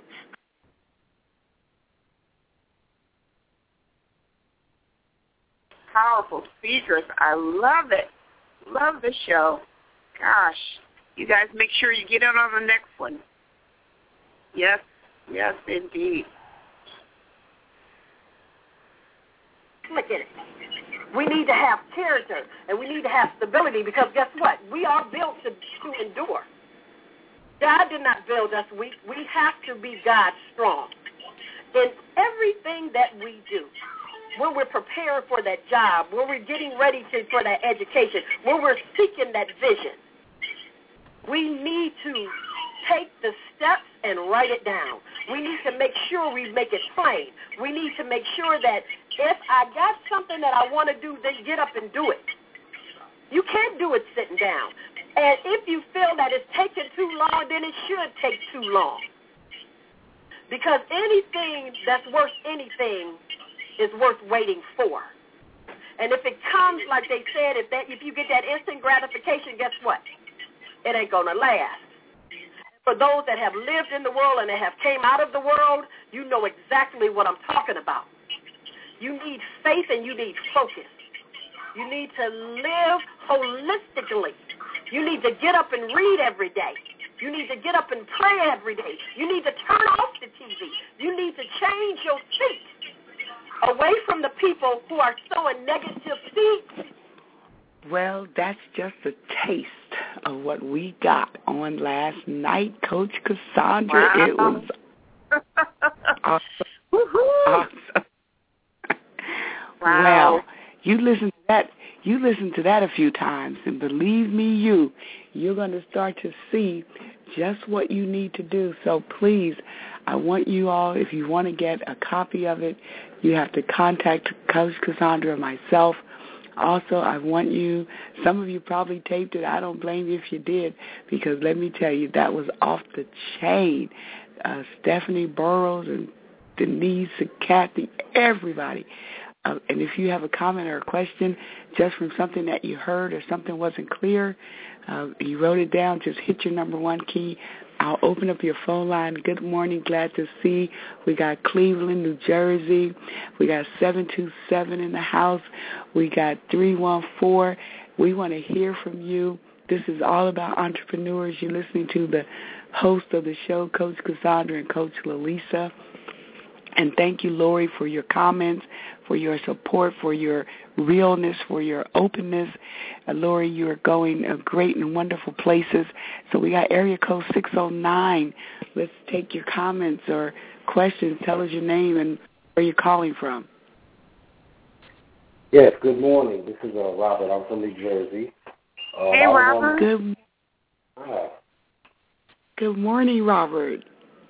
Powerful speakers. I love it. Love the show. Gosh, you guys make sure you get in on the next one. Yes, yes, indeed. Look at it. We need to have character, and we need to have stability, because guess what? We are built to, to endure. God did not build us weak. We have to be God strong. In everything that we do, when we're preparing for that job, when we're getting ready to, for that education, when we're seeking that vision, we need to take the steps and write it down. We need to make sure we make it plain. We need to make sure that if I got something that I want to do, then get up and do it. You can't do it sitting down. And if you feel that it's taking too long, then it should take too long. Because anything that's worth anything is worth waiting for. And if it comes, like they said, if that if you get that instant gratification, guess what? It ain't going to last. For those that have lived in the world and that have came out of the world, you know exactly what I'm talking about. You need faith and you need focus. You need to live holistically. You need to get up and read every day. You need to get up and pray every day. You need to turn off the T V. You need to change your seat away from the people who are sowing negative seeds. Well, that's just a taste of what we got on last night, Coach Cassandra. Wow. It was awesome. awesome. Wow. Well, you listen to that. You listen to that a few times, and believe me, you, you're going to start to see just what you need to do. So please, I want you all, if you want to get a copy of it, you have to contact Coach Cassandra or myself. Also, I want you, some of you probably taped it. I don't blame you if you did, because let me tell you, that was off the chain. Uh, Stephanie Burrows and Denise and Kathy, everybody. Uh, and if you have a comment or a question just from something that you heard or something wasn't clear, uh, you wrote it down, just hit your number one key. I'll open up your phone line. Good morning, glad to see. We got Cleveland, New Jersey. We got seven two seven in the house. We got three one four. We want to hear from you. This is all about entrepreneurs. You're listening to the host of the show, Coach Cassandra and Coach Lalisa. And thank you, Lori, for your comments, for your support, for your realness, for your openness. Uh, Lori, you are going uh, great and wonderful places. So we got area code six oh nine. Let's take your comments or questions. Tell us your name and where you're calling from. Yes, good morning. This is uh, Robert. I'm from New Jersey. Uh, hey, Robert. Good, Hi. good morning, Robert.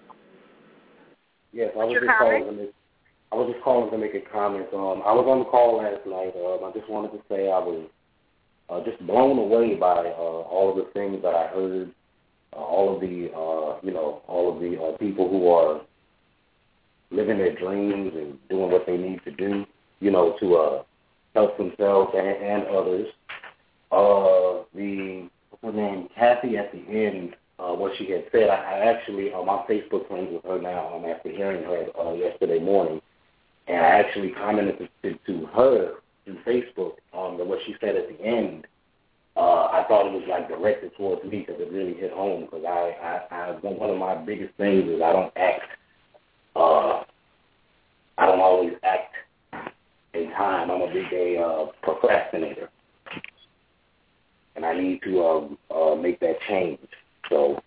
Yes, I was just calling to make, I was just calling to make a comment. Um, I was on the call last night. Um, I just wanted to say I was uh, just blown away by uh, all of the things that I heard. Uh, all of the, uh, you know, all of the uh, people who are living their dreams and doing what they need to do, you know, to uh, help themselves and, and others. Uh, the what's her name, Kathy, at the end. Uh, what she had said, I, I actually, um, I'm Facebook friends with her now um, after hearing her uh, yesterday morning, and I actually commented to, to her through Facebook um, that what she said at the end, uh, I thought it was like directed towards me because it really hit home because I, I, I, one of my biggest things is I don't act, uh, I don't always act in time. I'm a big a uh, procrastinator, and I need to um, uh, make that change. So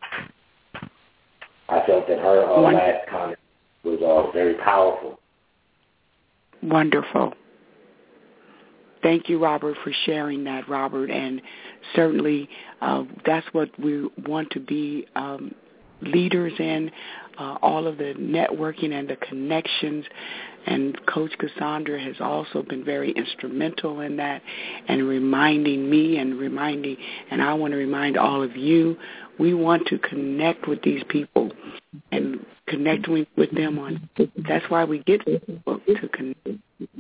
I felt that her uh, last comment was uh, very powerful. Wonderful. Thank you, Robert, for sharing that, Robert. And certainly uh, that's what we want to be um, leaders in, uh, all of the networking and the connections. And Coach Cassandra has also been very instrumental in that and reminding me and reminding, and I want to remind all of you, we want to connect with these people and connect with them on. That's why we get people to connect.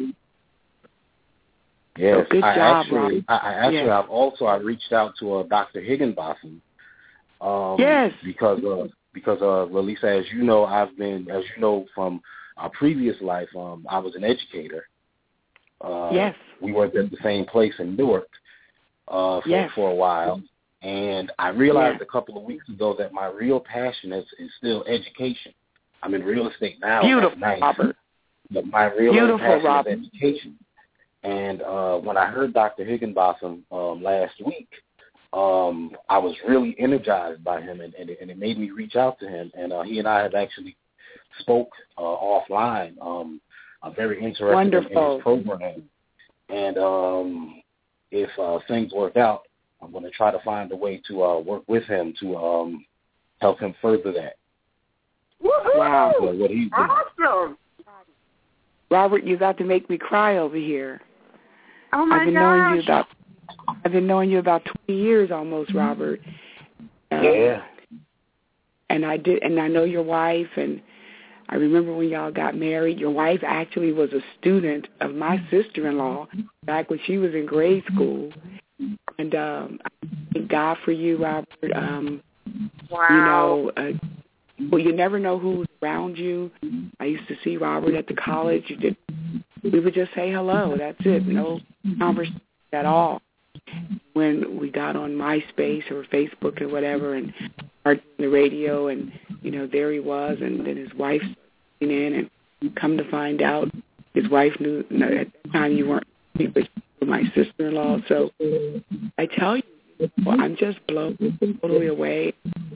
Yes, so good I job, actually, Robert. I, I actually, yes. I've also I reached out to uh, Doctor Higginbotham. Um, yes. Because uh, because uh, Lalisa, as you know, I've been, as you know from our previous life, um, I was an educator. Uh, yes. We worked at the same place in Newark. uh, for, yes. for a while. And I realized yeah. a couple of weeks ago that my real passion is, is still education. I'm in real estate now. Beautiful, nice, Robert. But my real Beautiful, passion Robert. is education. And uh, when I heard Doctor Higginbotham um, last week, um, I was really energized by him, and, and, it, and it made me reach out to him. And uh, he and I have actually spoke uh, offline. Um, I'm very interested Wonderful. in his program. And um, if uh, things work out, I'm going to try to find a way to uh, work with him to um, help him further that. Woo-hoo! Wow. So what he's doing. Awesome. Robert, you got to make me cry over here. Oh, my I've been gosh. knowing you about I've been knowing you about twenty years almost, Robert. Um, yeah. And I did, and I know your wife, and I remember when y'all got married. Your wife actually was a student of my sister-in-law back when she was in grade school. And um, I thank God for you, Robert. Um, wow. You know, uh, well, you never know who's around you. I used to see Robert at the college. You did. We would just say hello. That's it. No conversation at all. When we got on MySpace or Facebook or whatever, and started the radio, and you know, there he was, and then his wife came in, and come to find out, his wife knew. No, at that time you weren't, but you were my sister-in-law. So I tell you, well, I'm just blown totally away.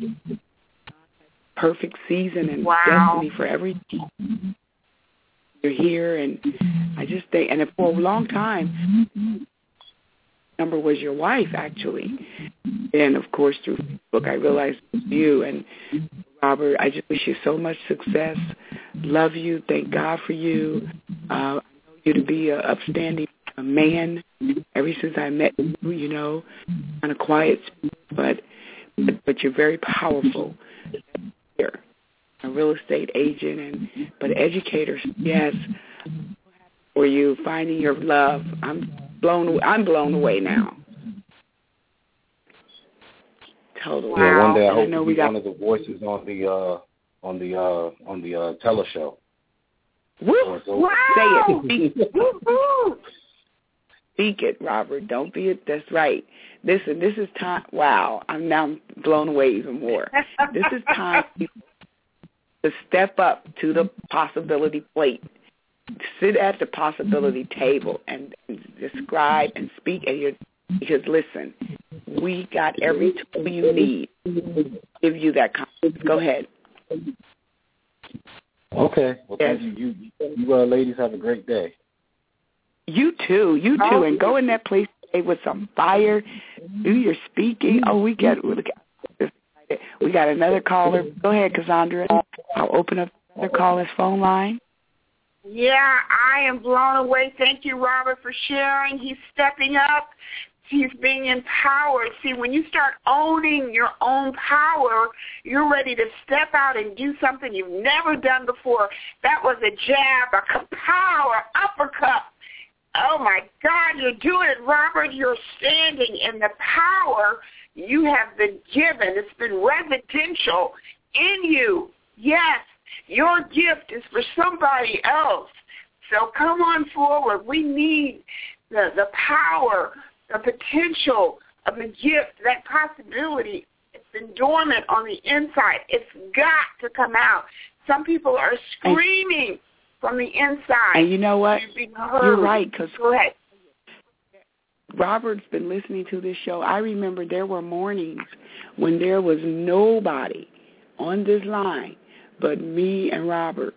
Perfect season and wow. destiny for everything. You're here, and I just think, and for a long time, number was your wife, actually. And, of course, through Facebook, I realized it was you. And, Robert, I just wish you so much success. Love you. Thank God for you. Uh, I know you to be an upstanding man ever since I met you, you know, kind of quiet, but, but, but you're very powerful. Here, a real estate agent, and but educators, yes, for you finding your love. I'm blown. I'm blown away now. Totally. Yeah, one day I and hope I know to we be got one of the voices on the uh, on the uh, on the uh, teleshow. Woo! Wow. Say it. Speak, Speak it, Robert. Don't be it. That's right. Listen, this is time. Wow, I'm now blown away even more. This is time to step up to the possibility plate. Sit at the possibility table and, and describe and speak. And you're, because listen, we got every tool you need to give you that confidence. Go ahead. Okay. Well, yes. thank you. You, you uh, ladies have a great day. You too. You too. Oh, and go in that place today with some fire. Do your speaking. Oh, we got we got another caller. Go ahead, Cassandra. I'll open up the caller's phone line. Yeah, I am blown away. Thank you, Robert, for sharing. He's stepping up. He's being empowered. See, when you start owning your own power, you're ready to step out and do something you've never done before. That was a jab, a power, uppercut. Oh, my God, you're doing it, Robert. You're standing in the power you have been given. It's been residential in you. Yes, your gift is for somebody else. So come on forward. We need the, the power, the potential of the gift, that possibility. It's been dormant on the inside. It's got to come out. Some people are screaming from the inside. And you know what? You're right. Cause Go ahead. Robert's been listening to this show. I remember there were mornings when there was nobody on this line but me and Robert.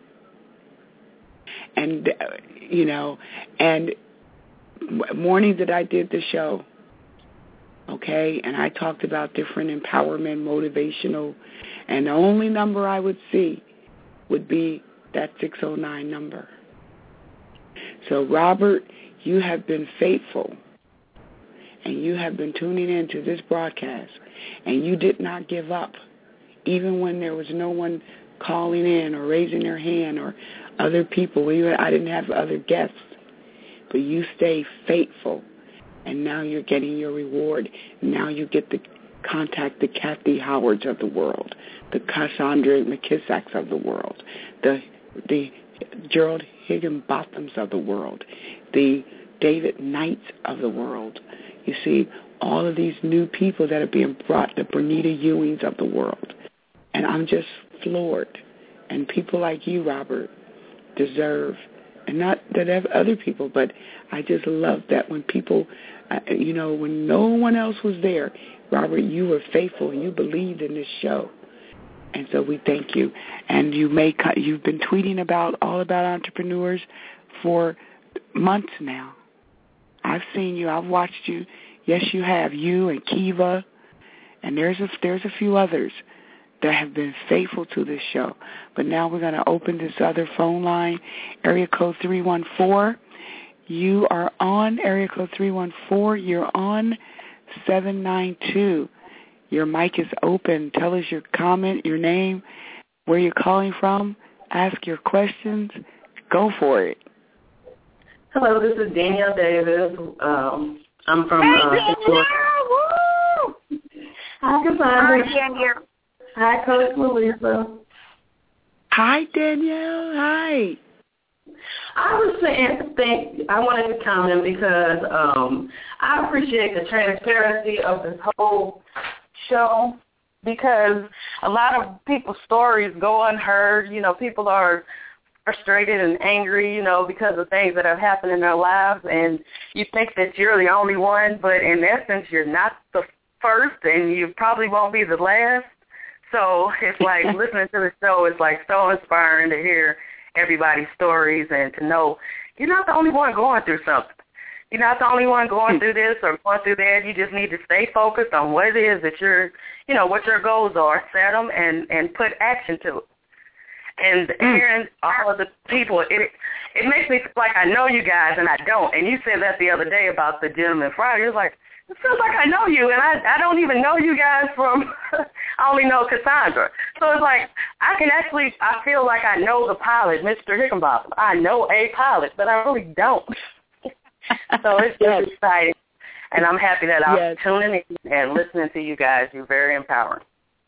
And, uh, you know, and mornings that I did the show, okay, and I talked about different empowerment, motivational, and the only number I would see would be that six oh nine number. So, Robert, you have been faithful, and you have been tuning in to this broadcast, and you did not give up, even when there was no one calling in or raising their hand or other people. I didn't have other guests, but you stay faithful, and now you're getting your reward. Now you get to contact the Kathy Howards of the world, the Cassandra McKissacks of the world, the the Gerald Higginbothams of the world, the David Knights of the world. You see all of these new people that are being brought, the Bernita Ewings of the world. And I'm just floored. And people like you, Robert, deserve, and not that other people, but I just love that when people, uh, you know, when no one else was there, Robert, you were faithful and you believed in this show. And so we thank you. And you may, you've been tweeting about all about entrepreneurs for months now. I've seen you. I've watched you. Yes, you have. You and Kiva, and there's a, there's a few others that have been faithful to this show. But now we're going to open this other phone line, area code three one four. You are on area code three one four. You're on seven nine two. Your mic is open. Tell us your comment, your name, where you're calling from. Ask your questions. Go for it. Hello, this is Danielle Davis. Um, I'm from... Hey, uh, Danielle! Woo! Hi, Cassandra. Hi, Danielle. Hi, Coach Melissa. Hi, Danielle. Hi. I was saying, think I wanted to comment because um, I appreciate the transparency of this whole show, because a lot of people's stories go unheard. You know, people are frustrated and angry, you know, because of things that have happened in their lives, and you think that you're the only one, but in essence, you're not the first, and you probably won't be the last. So it's like listening to the show is like so inspiring to hear everybody's stories and to know you're not the only one going through something. You're not the only one going through this or going through that. You just need to stay focused on what it is that you're, you know, what your goals are, set them, and, and put action to it. And hearing all of the people, it it makes me feel like I know you guys and I don't. And you said that the other day about the Gentleman Friday. It was like, it feels like I know you, and I I don't even know you guys from, I only know Cassandra. So it's like, I can actually, I feel like I know the pilot, Mister Hickenbottom. I know a pilot, but I really don't. So it's just yes. exciting. And I'm happy that I'm yes. tuning in and listening to you guys. You're very empowering.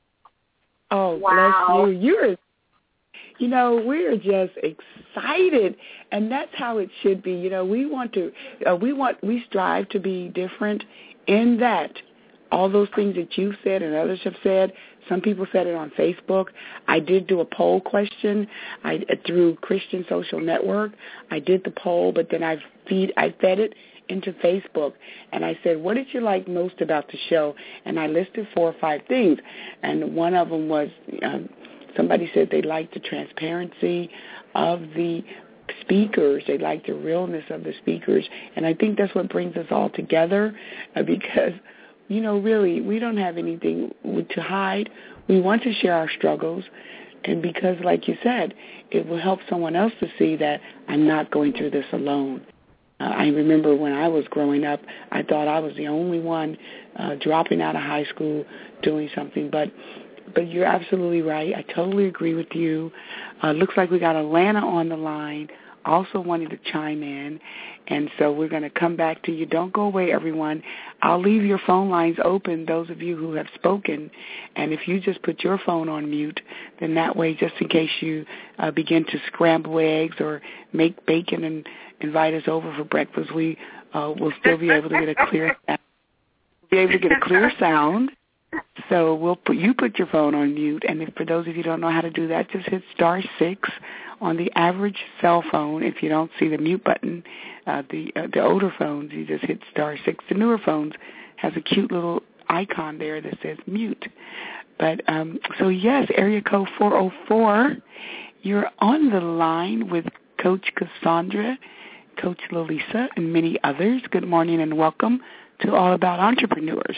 Oh, wow. bless you. You're, you know, we're just excited, and that's how it should be. You know, we want to, uh, we want, we strive to be different in that all those things that you've said and others have said. Some people said it on Facebook. I did do a poll question I, through Christian Social Network. I did the poll, but then I feed, I fed it into Facebook, and I said, what did you like most about the show? And I listed four or five things, and one of them was um, somebody said they liked the transparency of the speakers. They liked the realness of the speakers, and I think that's what brings us all together uh, because, you know, really, we don't have anything to hide. We want to share our struggles, and because, like you said, it will help someone else to see that I'm not going through this alone. Uh, I remember when I was growing up, I thought I was the only one uh, dropping out of high school doing something, but but you're absolutely right. I totally agree with you. Uh, looks like we got Alana on the line, also wanting to chime in, and so we're going to come back to you. Don't go away, everyone. I'll leave your phone lines open, those of you who have spoken, and if you just put your phone on mute, then that way, just in case you uh, begin to scramble eggs or make bacon and invite us over for breakfast, we uh, will still be able to get a clear sound. Be able to get a clear sound. So we'll put you put your phone on mute, and if for those of you who don't know how to do that, just hit star six on the average cell phone. If you don't see the mute button, uh, the uh, the older phones, you just hit star six. The newer phones has a cute little icon there that says mute. But um, so yes, area code four oh four, you're on the line with Coach Cassandra, Coach Lalisa, and many others. Good morning and welcome to All About Entrepreneurs.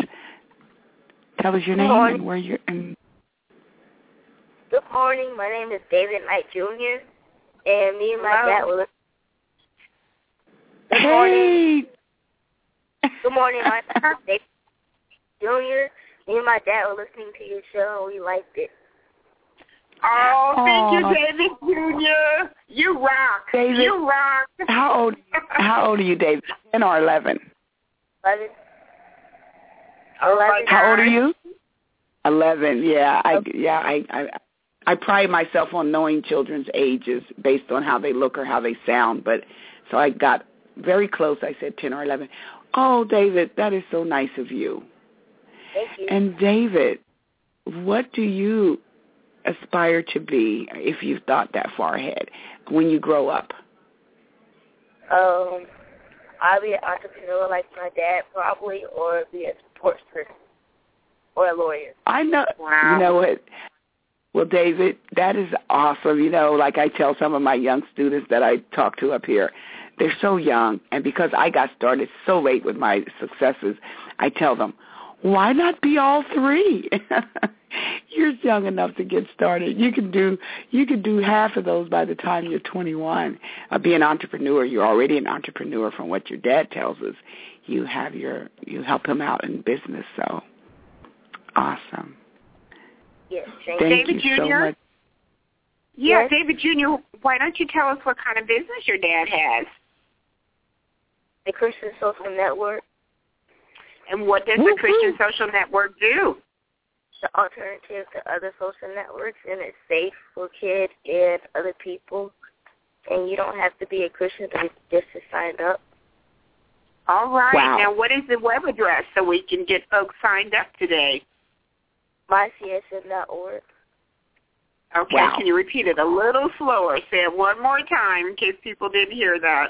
Tell us your name and where you're in. Good morning. My name is David Knight Junior and me and my Hello. dad were listening. Good hey. morning. Good morning. My name is David Junior Me and my dad were listening to your show, and we liked it. Oh, thank you, Aww. David Junior You rock. David, you rock. How old? How old are you, David? Ten or eleven? Eleven. Eleven. How old are you? Eleven. Yeah, I yeah I, I I pride myself on knowing children's ages based on how they look or how they sound. But so I got very close. I said ten or eleven. Oh, David, that is so nice of you. Thank you. And David, what do you aspire to be, if you've thought that far ahead, when you grow up? Um, I'll be an entrepreneur like my dad probably, or be a sports person, or a lawyer. I know. Wow. You know what? Well, David, that is awesome. You know, like I tell some of my young students that I talk to up here, they're so young, and because I got started so late with my successes, I tell them, why not be all three? You're young enough to get started. You can do you can do half of those by the time you're twenty-one. Uh, be an entrepreneur. You're already an entrepreneur from what your dad tells us. You have your you help him out in business. So awesome. Yes, thank, thank David you Junior so much. Yeah, yes. David Junior, why don't you tell us what kind of business your dad has? The Christian Social Network. And what does Woo-hoo. the Christian Social Network do? The alternative to other social networks, and it's safe for kids and other people. And you don't have to be a Christian just to sign up. All right. Wow. Now, what is the web address so we can get folks signed up today? my c s n dot org. Okay, wow. Can you repeat it a little slower? Say it one more time in case people didn't hear that.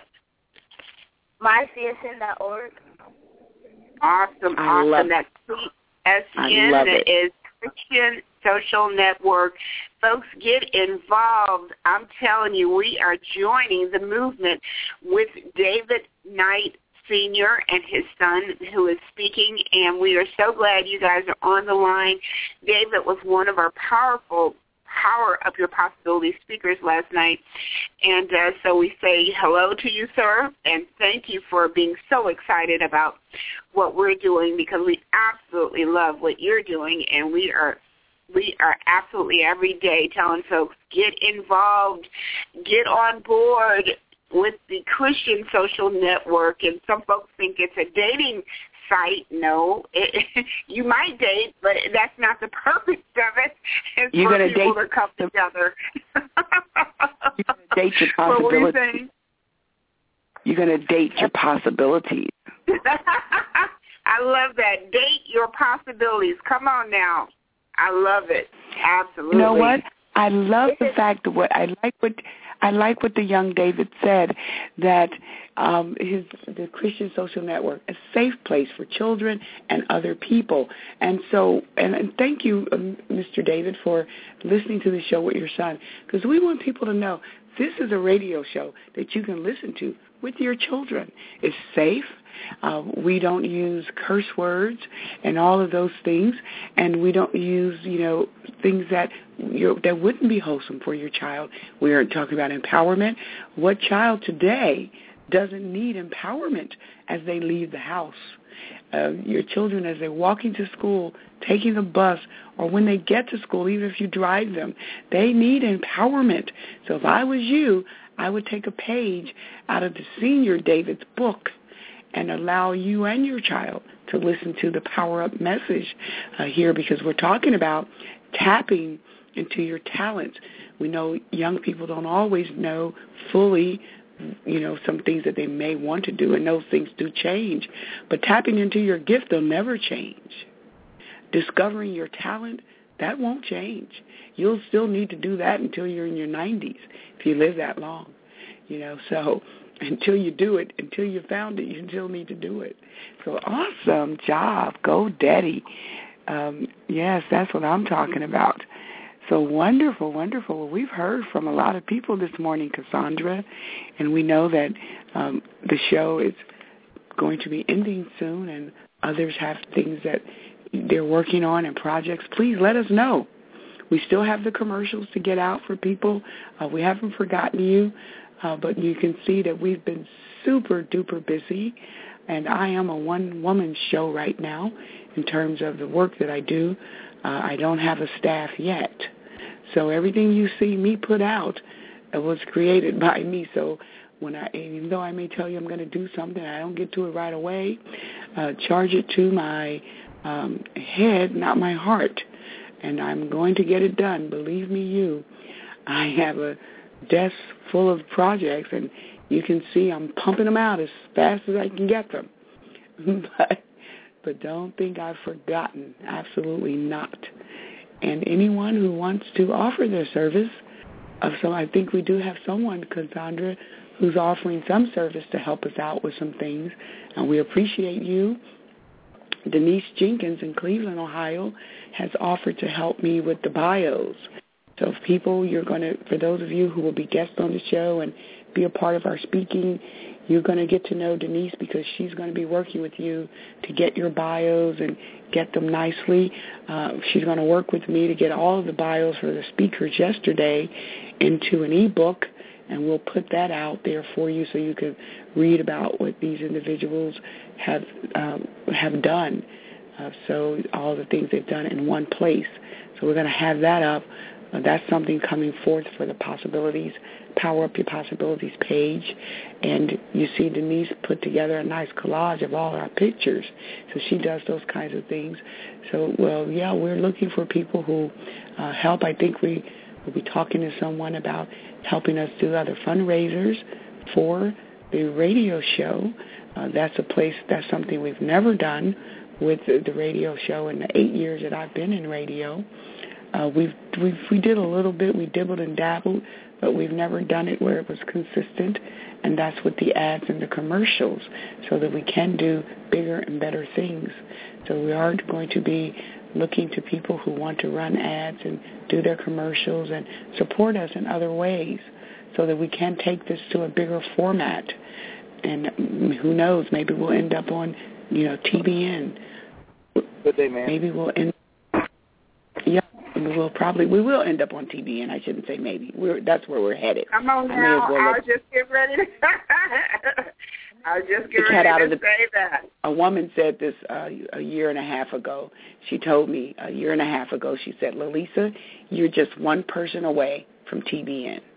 my c s n dot org. Awesome, I awesome. love That's C S N. That is Christian Social Network. Folks, get involved. I'm telling you, we are joining the movement with David Knight Senior and his son who is speaking, and we are so glad you guys are on the line. David was one of our powerful Power Up Your Possibilities speakers last night, and uh, so we say hello to you, sir, and thank you for being so excited about what we're doing, because we absolutely love what you're doing, and we are we are absolutely every day telling folks, get involved, get on board with the Christian Social Network. And some folks think it's a dating site. No, it, you might date, but that's not the purpose of it. It's You're for gonna people date to come together. You're going to date your What were you possibilities. saying? You're going to date your possibilities. I love that. Date your possibilities. Come on now. I love it. Absolutely. You know what? I love the fact that what I like what I like what the young David said, that um, his the Christian Social Network, a safe place for children and other people. And so, and, and thank you, um, Mister David, for listening to the show with your son, because we want people to know this is a radio show that you can listen to with your children. It's safe. Uh, we don't use curse words and all of those things, and we don't use, you know, things that you're, that wouldn't be wholesome for your child. We are talking about empowerment. What child today doesn't need empowerment as they leave the house? Uh, your children, as they're walking to school, taking the bus, or when they get to school, even if you drive them, they need empowerment. So if I was you, I would take a page out of the senior David's book and allow you and your child to listen to the Power Up message uh, here, because we're talking about tapping into your talents. We know young people don't always know fully, you know, some things that they may want to do, and those things do change. But tapping into your gift, they'll never change. Discovering your talent, that won't change. You'll still need to do that until you're in your nineties, if you live that long, you know, so until you do it, until you found it, you still need to do it. So awesome job. Go Daddy. Um, yes, that's what I'm talking about. So wonderful, wonderful. Well, we've heard from a lot of people this morning, Cassandra, and we know that um, the show is going to be ending soon, and others have things that they're working on and projects. Please let us know. We still have the commercials to get out for people. Uh, we haven't forgotten you. Uh, but you can see that we've been super duper busy, and I am a one-woman show right now in terms of the work that I do. Uh, I don't have a staff yet. So everything you see me put out uh, was created by me. So when I, even though I may tell you I'm going to do something, I don't get to it right away. Uh, charge it to my um, head, not my heart. And I'm going to get it done. Believe me, you. I have a desk full of projects, and you can see I'm pumping them out as fast as I can get them. but, but don't think I've forgotten. Absolutely not. And anyone who wants to offer their service, of some, I think we do have someone, Cassandra, who's offering some service to help us out with some things, and we appreciate you. Denise Jenkins in Cleveland, Ohio, has offered to help me with the bios. So if people, you're going to, for those of you who will be guests on the show and be a part of our speaking, you're going to get to know Denise because she's going to be working with you to get your bios and get them nicely. Uh, she's going to work with me to get all of the bios for the speakers yesterday into an e-book, and we'll put that out there for you so you can read about what these individuals have um, have done. Uh, so all the things they've done in one place. So we're going to have that up. Uh, that's something coming forth for the possibilities, Power Up Your Possibilities page. And you see Denise put together a nice collage of all our pictures. So she does those kinds of things. So, well, yeah, we're looking for people who uh, help. I think we will be talking to someone about helping us do other fundraisers for the radio show. Uh, that's a place, that's something we've never done with the, the radio show in the eight years that I've been in radio. Uh, we've, we've we did a little bit, we dibbled and dabbled, but we've never done it where it was consistent, and that's with the ads and the commercials, so that we can do bigger and better things. So we are going to be looking to people who want to run ads and do their commercials and support us in other ways so that we can take this to a bigger format. And who knows, maybe we'll end up on, you know, T B N. Good day, man. Maybe we'll end yeah, we will probably, we will end up on T B N. I shouldn't say maybe. We're, that's where we're headed. Come on I now. well I'll let, just get ready to, I'll just get the cat ready out to of the, say that. A woman said this uh, a year and a half ago. She told me a year and a half ago, she said, Lalisa, you're just one person away from T B N.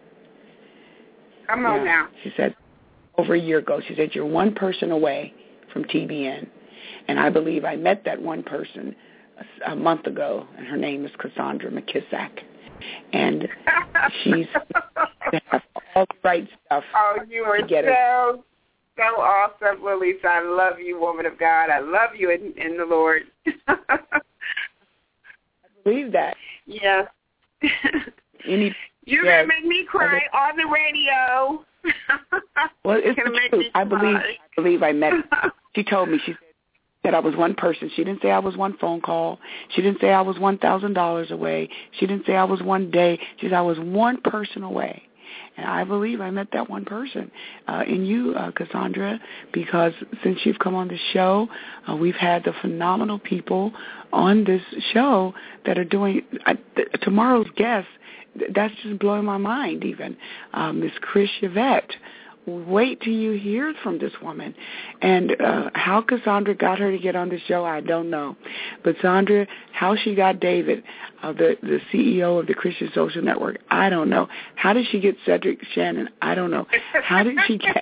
Come on yeah. now. She said, over a year ago, she said, you're one person away from T B N. And I believe I met that one person a, a month ago, and her name is Cassandra McKissack. And she's have all the right stuff. Oh, you are to get so, her. so awesome, Lalisa. I love you, woman of God. I love you in, in the Lord. I believe that. Yes. Any, You're yes. going to make me cry on the radio. Well, it's gonna the make truth. me I believe, cry. I believe I met her. She told me, she said I was one person. She didn't say I was one phone call. She didn't say I was one thousand dollars away. She didn't say I was one day. She said I was one person away. And I believe I met that one person uh, in you, uh, Cassandra, because since you've come on the show, uh, we've had the phenomenal people on this show that are doing uh, th- tomorrow's guest. Th- that's just blowing my mind even. Um, Miss Chris Yvette. Wait till you hear from this woman. And uh, how Cassandra got her to get on the show, I don't know. But Sandra, how she got David, uh, the, the C E O of the Christian Social Network, I don't know. How did she get Cedric Shannon? I don't know. How did she get...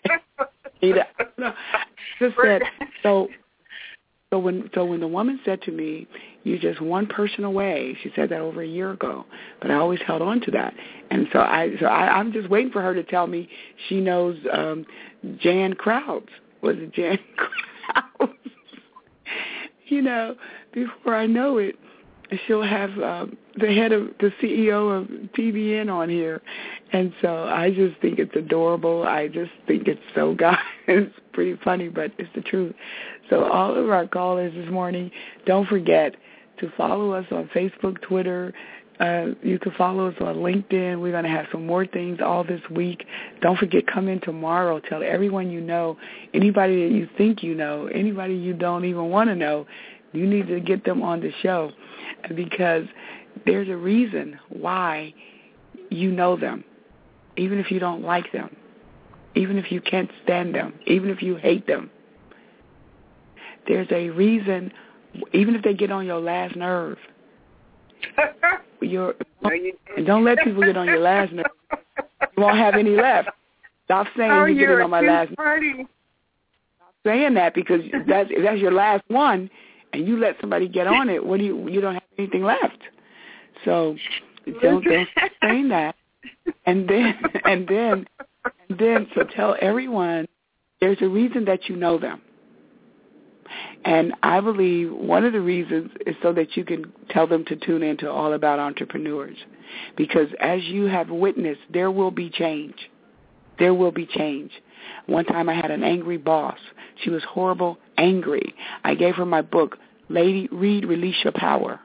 Just said, so... So when so when the woman said to me, you're just one person away, she said that over a year ago, but I always held on to that. And so, I, so I, I'm just waiting for her to tell me she knows um, Jan Krauts. Was it Jan Krauts? You know, before I know it, she'll have um, the head of the C E O of T B N on here. And so I just think it's adorable. I just think it's so God. It's pretty funny, but it's the truth. So all of our callers this morning, don't forget to follow us on Facebook, Twitter. Uh, you can follow us on LinkedIn. We're going to have some more things all this week. Don't forget, come in tomorrow. Tell everyone you know, anybody that you think you know, anybody you don't even want to know, you need to get them on the show because there's a reason why you know them, even if you don't like them, even if you can't stand them, even if you hate them. There's a reason, even if they get on your last nerve. You're, no, you and don't let people get on your last nerve. You won't have any left. Stop saying oh, you're getting on my last nerve. Stop saying that because that's, if that's your last one and you let somebody get on it, what do you, you don't have anything left. So don't, don't stop saying that. And then, and then, and then, so tell everyone there's a reason that you know them. And I believe one of the reasons is so that you can tell them to tune in to All About Entrepreneurs. Because as you have witnessed, there will be change. There will be change. One time I had an angry boss. She was horrible, angry. I gave her my book, Lady, Read, Release Your Power.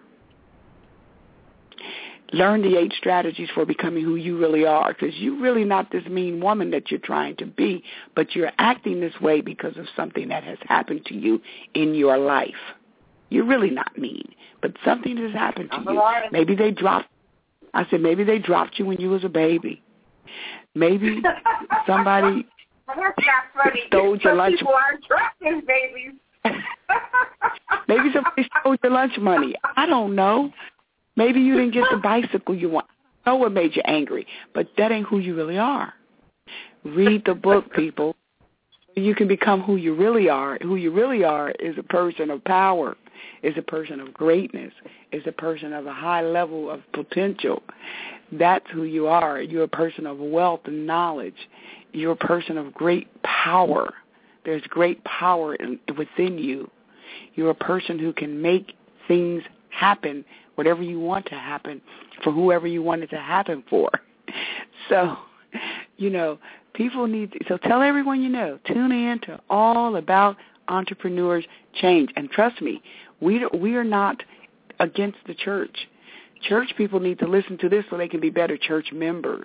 Learn the eight strategies for becoming who you really are, because you're really not this mean woman that you're trying to be, but you're acting this way because of something that has happened to you in your life. You're really not mean, but something has happened to you. Maybe they dropped, I said, maybe they dropped you when you was a baby. Maybe somebody stole your lunch. People are dropped as babies. Maybe somebody stole your lunch money. I don't know. Maybe you didn't get the bicycle you want. I know what made you angry, but that ain't who you really are. Read the book, people. You can become who you really are. Who you really are is a person of power, is a person of greatness, is a person of a high level of potential. That's who you are. You're a person of wealth and knowledge. You're a person of great power. There's great power in, within you. You're a person who can make things happen, whatever you want to happen, for whoever you want it to happen for. So, you know, people need to, so tell everyone you know, tune in to All About Entrepreneurs Change. And trust me, we we are not against the church. Church people need to listen to this so they can be better church members.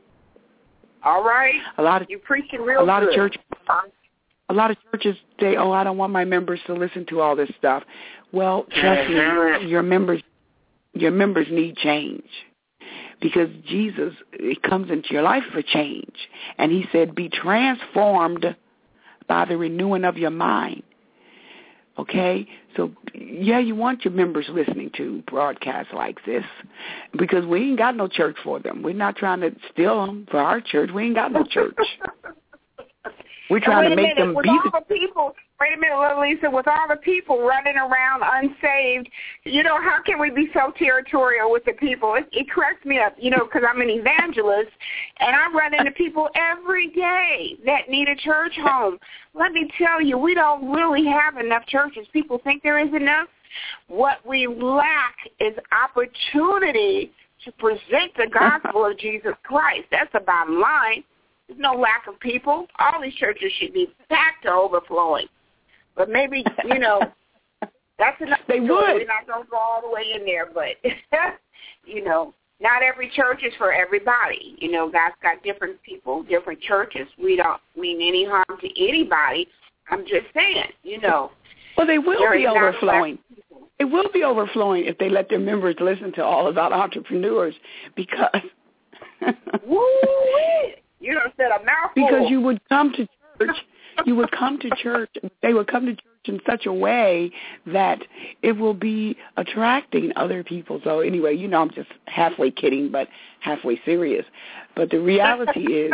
All right. A lot of you preaching real a lot good. of church a lot of churches say, "Oh, I don't want my members to listen to all this stuff." Well, trust me, your members your members need change. Because Jesus, it comes into your life for change. And he said, be transformed by the renewing of your mind. Okay? So, yeah, you want your members listening to broadcasts like this because we ain't got no church for them. We're not trying to steal them for our church. We ain't got no church. We're trying to make minute, them with be all the... the people. Wait a minute, Little Lisa. With all the people running around unsaved, you know, how can we be so territorial with the people? It, it cracks me up, you know, because I'm an evangelist, and I run into people every day that need a church home. Let me tell you, we don't really have enough churches. People think there is enough. What we lack is opportunity to present the gospel of Jesus Christ. That's the bottom line. There's no lack of people. All these churches should be packed to overflowing. But maybe, you know, that's enough. They would. We're not going to go all the way in there. But, you know, not every church is for everybody. You know, God's got different people, different churches. We don't mean any harm to anybody. I'm just saying, you know. Well, they will be overflowing. It will be overflowing if they let their members listen to All About Entrepreneurs because... Woo-wee. You done said a mouthful. Because you would come to church, you would come to church, they would come to church in such a way that it will be attracting other people. So anyway, you know, I'm just halfway kidding, but halfway serious. But the reality is,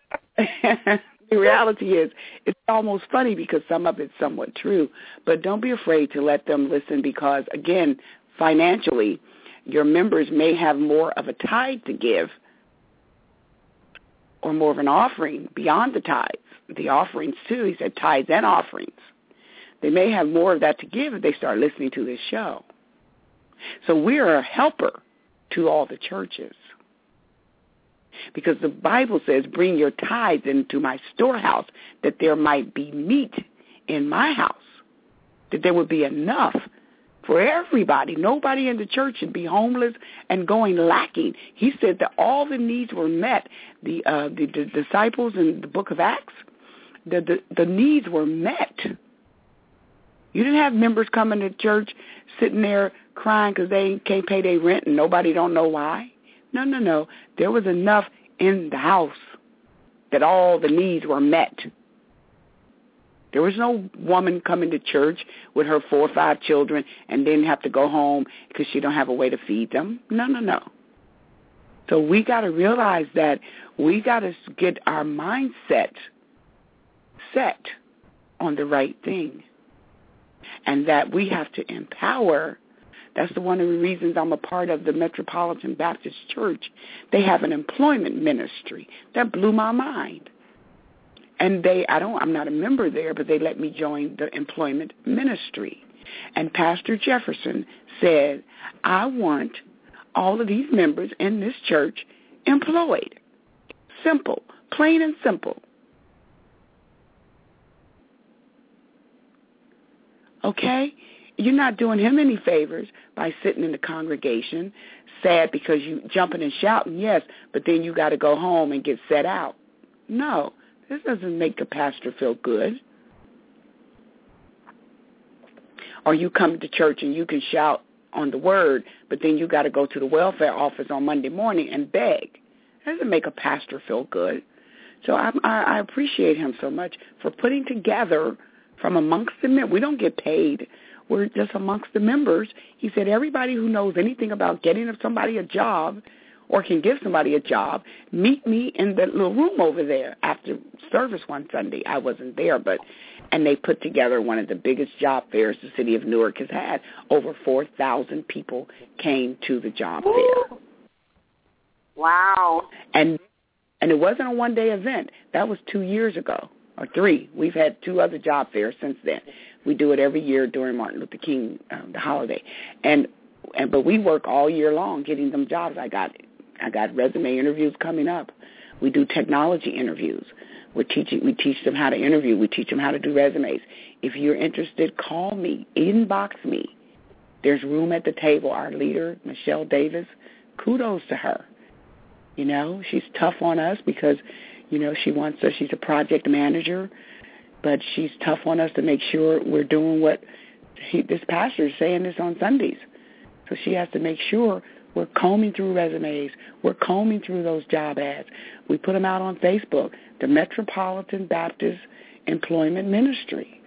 the reality is, it's almost funny because some of it's somewhat true. But don't be afraid to let them listen because, again, financially, your members may have more of a tithe to give or more of an offering beyond the tithes. The offerings, too, he said tithes and offerings. They may have more of that to give if they start listening to this show. So we're a helper to all the churches. Because the Bible says, bring your tithes into my storehouse, that there might be meat in my house, that there would be enough for everybody. Nobody in the church should be homeless and going lacking. He said that all the needs were met. The uh, the, the disciples in the book of Acts, the, the the needs were met. You didn't have members coming to church sitting there crying because they can't pay their rent and nobody don't know why. No, no, no. There was enough in the house that all the needs were met. There was no woman coming to church with her four or five children and then have to go home because she don't have a way to feed them. No, no, no. So we got to realize that we got to get our mindset set on the right thing and that we have to empower. That's the one of the reasons I'm a part of the Metropolitan Baptist Church. They have an employment ministry. That blew my mind. And they, I don't, I'm not a member there, but they let me join the employment ministry. And Pastor Jefferson said, I want all of these members in this church employed. Simple, plain and simple. Okay? You're not doing him any favors by sitting in the congregation sad because you jumping and shouting, yes, but then you got to go home and get set out. No, this doesn't make the pastor feel good. Or you come to church and you can shout on the word, but then you got to go to the welfare office on Monday morning and beg. That doesn't make a pastor feel good. So I, I, I appreciate him so much for putting together from amongst the men. We don't get paid. We're just amongst the members. He said everybody who knows anything about getting somebody a job or can give somebody a job, meet me in the little room over there after service one Sunday. I wasn't there, but and they put together one of the biggest job fairs the city of Newark has had. Over four thousand people came to the job fair. Wow. And and it wasn't a one-day event. That was two years ago, or three. We've had two other job fairs since then. We do it every year during Martin Luther King, um, the holiday. And and but we work all year long getting them jobs. I got I got resume interviews coming up. We do technology interviews. We're teaching, we teach them how to interview. We teach them how to do resumes. If you're interested, call me, inbox me. There's room at the table. Our leader, Michelle Davis, kudos to her. You know, she's tough on us because, you know, she wants us, she's a project manager, but she's tough on us to make sure we're doing what he, this pastor is saying this on Sundays. So she has to make sure we're combing through resumes. We're combing through those job ads. We put them out on Facebook, the Metropolitan Baptist Employment Ministry.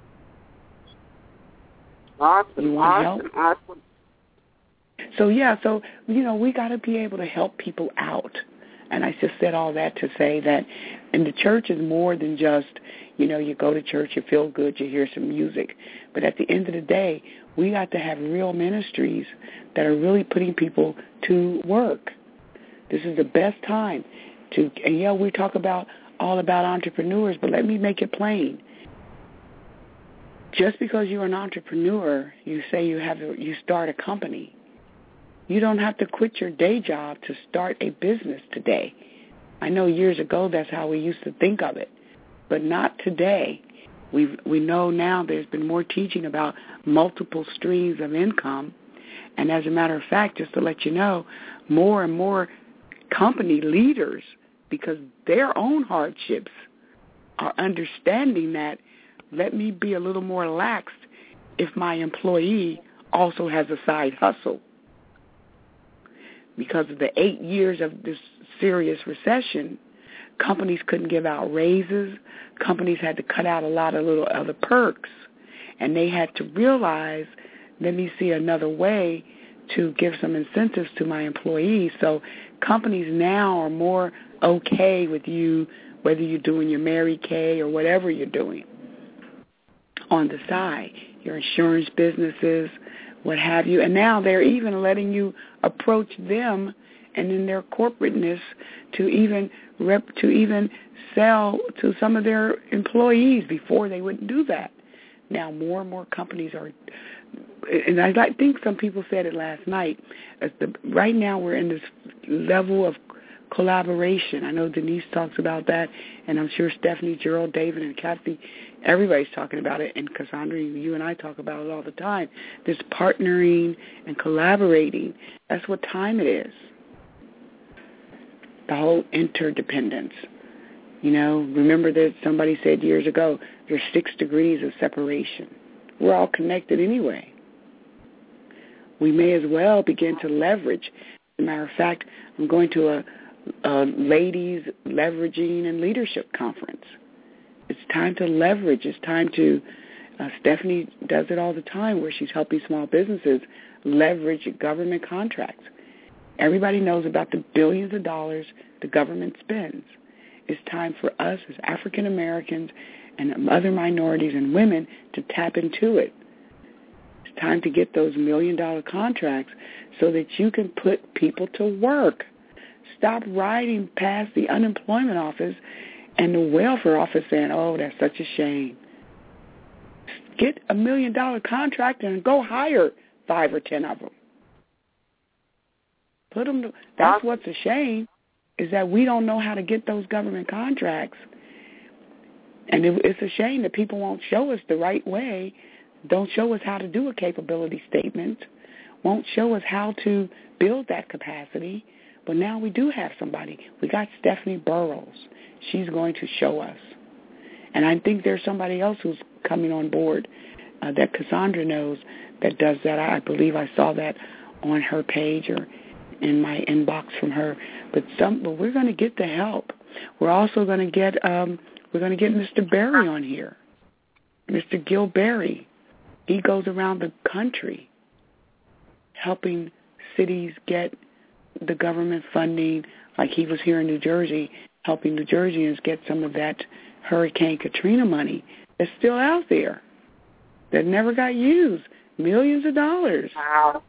Awesome, you want awesome, help? awesome. So, yeah, so, you know, we got to be able to help people out. And I just said all that to say that in the church is more than just, you know, you go to church, you feel good, you hear some music. But at the end of the day, we got to have real ministries that are really putting people to work. This is the best time to, and yeah, we talk about all about entrepreneurs, but let me make it plain. Just because you're an entrepreneur, you say you have, you start a company. You don't have to quit your day job to start a business today. I know years ago that's how we used to think of it, but not today. We we know now there's been more teaching about multiple streams of income, and as a matter of fact, just to let you know, more and more company leaders, because their own hardships, are understanding that let me be a little more laxed if my employee also has a side hustle. Because of the eight years of this serious recession, companies couldn't give out raises. Companies had to cut out a lot of little other perks. And they had to realize, let me see another way to give some incentives to my employees. So companies now are more okay with you, whether you're doing your Mary Kay or whatever you're doing on the side, your insurance businesses, what have you. And now they're even letting you approach them and in their corporateness to even rep, to even sell to some of their employees. Before they wouldn't do that. Now more and more companies are, and I think some people said it last night, as the, right now we're in this level of collaboration. I know Denise talks about that, and I'm sure Stephanie, Gerald, David, and Kathy, everybody's talking about it, and Cassandra, you and I talk about it all the time. This partnering and collaborating, that's what time it is. The whole interdependence. You know, remember that somebody said years ago, there's six degrees of separation. We're all connected anyway. We may as well begin to leverage. As a matter of fact, I'm going to a, a ladies leveraging and leadership conference. It's time to leverage. It's time to, uh, Stephanie does it all the time where she's helping small businesses leverage government contracts. Everybody knows about the billions of dollars the government spends. It's time for us as African Americans and other minorities and women to tap into it. It's time to get those million-dollar contracts so that you can put people to work. Stop riding past the unemployment office And the welfare office saying, oh, that's such a shame. Get a million-dollar contract and go hire five or ten of them. Put them to, that's what's a shame, is that we don't know how to get those government contracts. And it, it's a shame that people won't show us the right way, don't show us how to do a capability statement, won't show us how to build that capacity. But now we do have somebody. We got Stephanie Burrows. She's going to show us. And I think there's somebody else who's coming on board uh, that Cassandra knows that does that. I believe I saw that on her page or in my inbox from her. But some, but we're going to get the help. We're also going to get um, we're going to get Mister Berry on here, Mister Gil Berry. He goes around the country helping cities get the government funding, like he was here in New Jersey, helping New Jerseyans get some of that Hurricane Katrina money that's still out there that never got used, millions of dollars. Wow.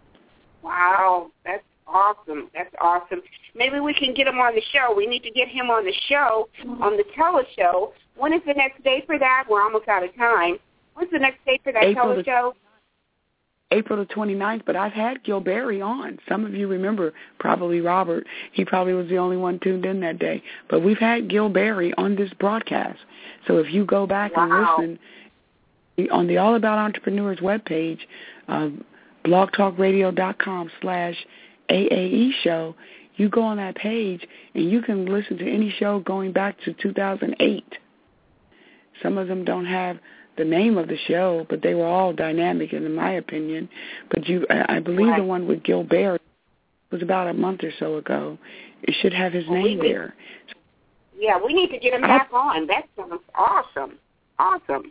Wow. That's awesome. That's awesome. Maybe we can get him on the show. We need to get him on the show, on the tele-show. When is the next date for that? We're almost out of time. When's the next date for that tele-show? April the twenty-ninth, but I've had Gil Berry on. Some of you remember, probably Robert. He probably was the only one tuned in that day. But we've had Gil Berry on this broadcast. So if you go back wow. and listen on the All About Entrepreneurs webpage, um, blogtalkradio.com slash AAE show, you go on that page and you can listen to any show going back to two thousand eight. Some of them don't have the name of the show, but they were all dynamic, in my opinion. But you, I believe right. the one with Gil Berry was about a month or so ago. It should have his well, name we there. Yeah, we need to get him back on. That sounds awesome. Awesome.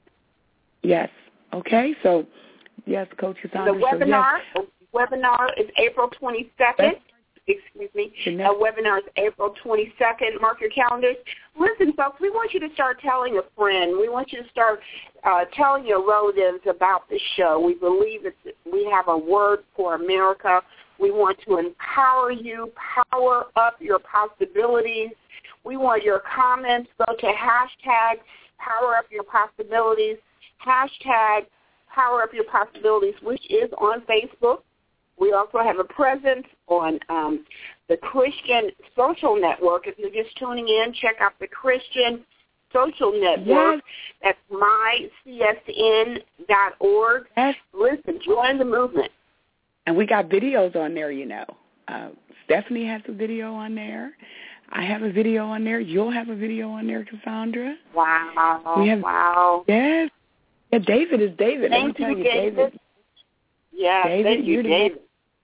Yes. Okay. So, yes, Coach Cassandra. The webinar, so yes. webinar is April twenty-second. Excuse me. A webinar is April twenty-second. Mark your calendars. Listen, folks, we want you to start telling a friend. We want you to start uh, telling your relatives about the show. We believe that we have a word for America. We want to empower you, power up your possibilities. We want your comments. Go to hashtag power up your possibilities, hashtag power up your possibilities, which is on Facebook. We also have a presence on um, the Christian Social Network. If you're just tuning in, check out the Christian Social Network. Yes. That's my C S N dot org. Yes. Listen, join the movement. And we got videos on there, you know. Uh, Stephanie has a video on there. I have a video on there. You'll have a video on there, Cassandra. Wow. We have, wow. Yes. Yeah, David is David. Thank Let me you, tell you, David. David. Yeah, David, thank you, David.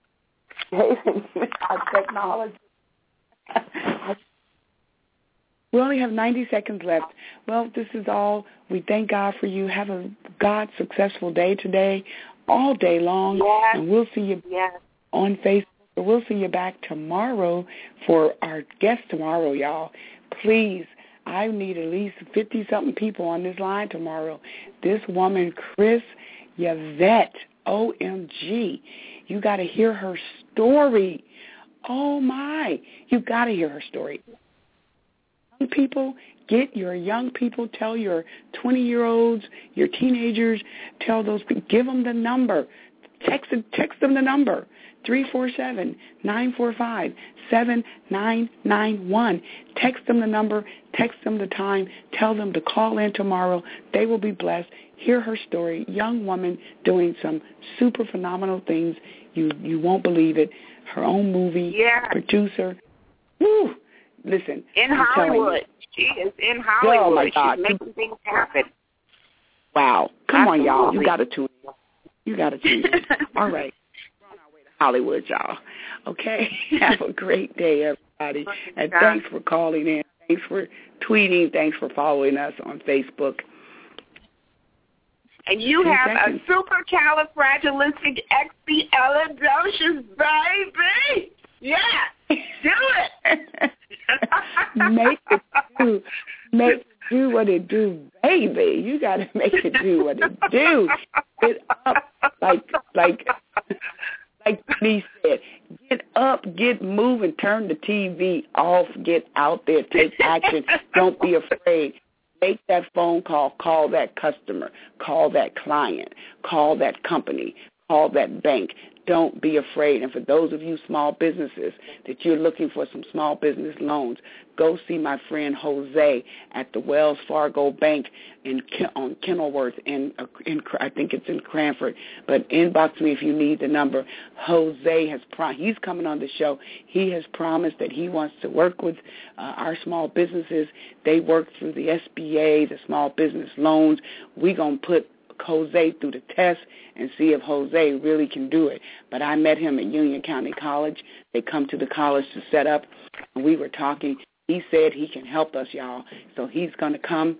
David, our technology. We only have ninety seconds left. Well, this is all. We thank God for you. Have a God successful day today, all day long. Yes. And we'll see you yes. on Facebook. We'll see you back tomorrow for our guest tomorrow, y'all. Please, I need at least fifty-something people on this line tomorrow. This woman, Chris Yvette, O M G, you got to hear her story. Oh, my. You got to hear her story. Young people, get your young people, tell your twenty-year-olds, your teenagers, tell those people, give them the number. Text, text them the number, three four seven, nine four five, seven nine nine one. Text them the number, text them the time, tell them to call in tomorrow. They will be blessed. Hear her story. Young woman doing some super phenomenal things. You you won't believe it. Her own movie, yeah. producer. Woo! Listen. In Hollywood. She is in Hollywood. Oh, my God. She's making things happen. Wow. Come Absolutely. on, y'all. You got to tune in. You got to tune in. All right. We're on our way to Hollywood, y'all. Okay? Have a great day, everybody. And thanks for calling in. Thanks for tweeting. Thanks for following us on Facebook. And you Ten have seconds. a supercalifragilisticexpialidocious baby. Yeah. Do it. Make it do. Make it do what it do, baby. You got to make it do what it do. Get up like like like he said. Get up, get moving, turn the T V off, get out there, take action. Don't be afraid. Make that phone call, call that customer, call that client, call that company, call that bank. Don't be afraid. And for those of you small businesses that you're looking for some small business loans, go see my friend Jose at the Wells Fargo Bank in on Kenilworth, in, in I think it's in Cranford. But inbox me if you need the number. Jose has prom- he's coming on the show. He has promised that he wants to work with uh, our small businesses. They work through the S B A, the small business loans. We're going to put Jose through the test and see if Jose really can do it. But I met him at Union County College. They come to the college to set up, and we were talking. He said he can help us, y'all. So he's going to come,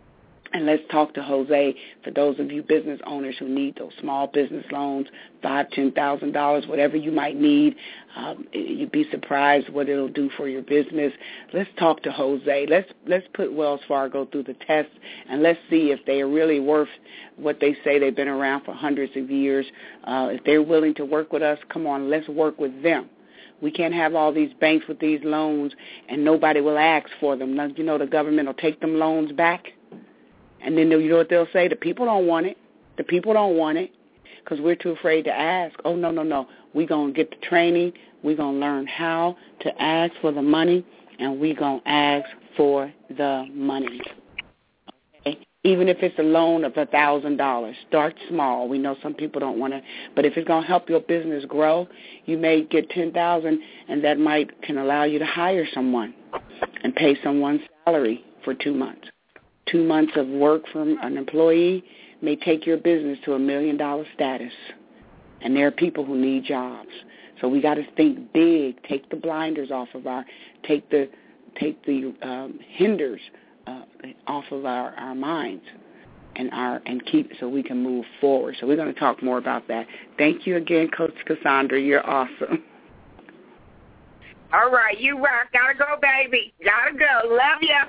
and let's talk to Jose for those of you business owners who need those small business loans, five thousand dollars, ten thousand dollars, whatever you might need. Um, you'd be surprised what it'll do for your business. Let's talk to Jose. Let's let's put Wells Fargo through the test, and let's see if they are really worth what they say. They've been around for hundreds of years. Uh, if they're willing to work with us, come on, let's work with them. We can't have all these banks with these loans, and nobody will ask for them. Now, you know, the government will take them loans back. And then you know what they'll say? The people don't want it. The people don't want it because we're too afraid to ask. Oh, no, no, no. We're going to get the training. We're going to learn how to ask for the money, and we're going to ask for the money. Okay? Even if it's a loan of one thousand dollars, start small. We know some people don't want to, but if it's going to help your business grow, you may get ten thousand dollars, and that might can allow you to hire someone and pay someone's salary for two months. Two months of work from an employee may take your business to a million-dollar status, and there are people who need jobs. So we got to think big. Take the blinders off of our, take the, take the um, hinders uh, off of our, our minds, and our and keep so we can move forward. So we're going to talk more about that. Thank you again, Coach Cassandra. You're awesome. All right, you rock. Gotta go, baby. Gotta go. Love ya.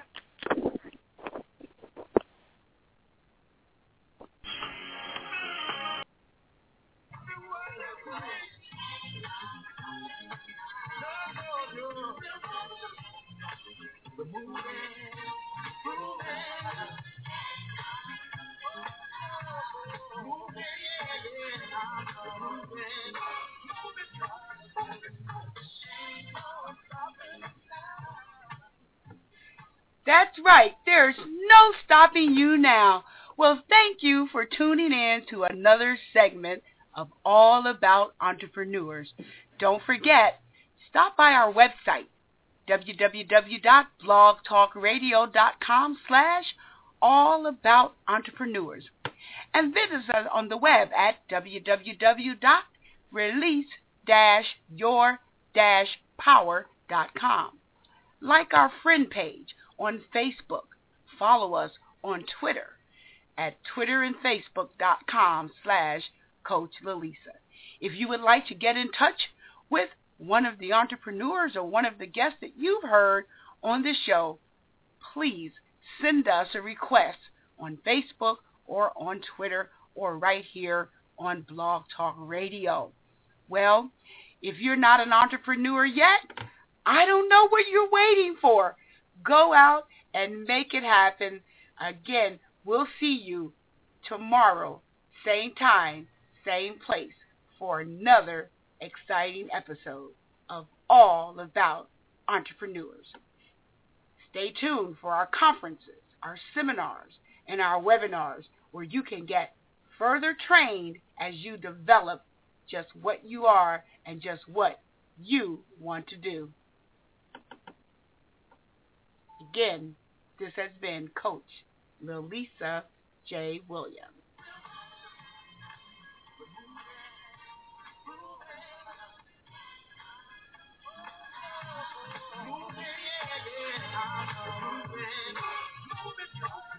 That's right. There's no stopping you now. Well, thank you for tuning in to another segment of All About Entrepreneurs. Don't forget, stop by our website, w w w dot blog talk radio dot com slash all about entrepreneurs, and visit us on the web at w w w dot release dash your dash power dot com. Like our friend page on Facebook. Follow us on Twitter at twitter and facebook dot com slash Coach Lalisa. If you would like to get in touch with one of the entrepreneurs or one of the guests that you've heard on the show, please send us a request on Facebook or on Twitter or right here on Blog Talk Radio. Well, if you're not an entrepreneur yet, I don't know what you're waiting for. Go out and make it happen. Again, we'll see you tomorrow, same time, same place, for another exciting episode of All About Entrepreneurs. Stay tuned for our conferences, our seminars, and our webinars where you can get further trained as you develop just what you are and just what you want to do. Again, this has been Coach Lalisa J. Williams. Moving, yeah, yeah, I'm moving, moving,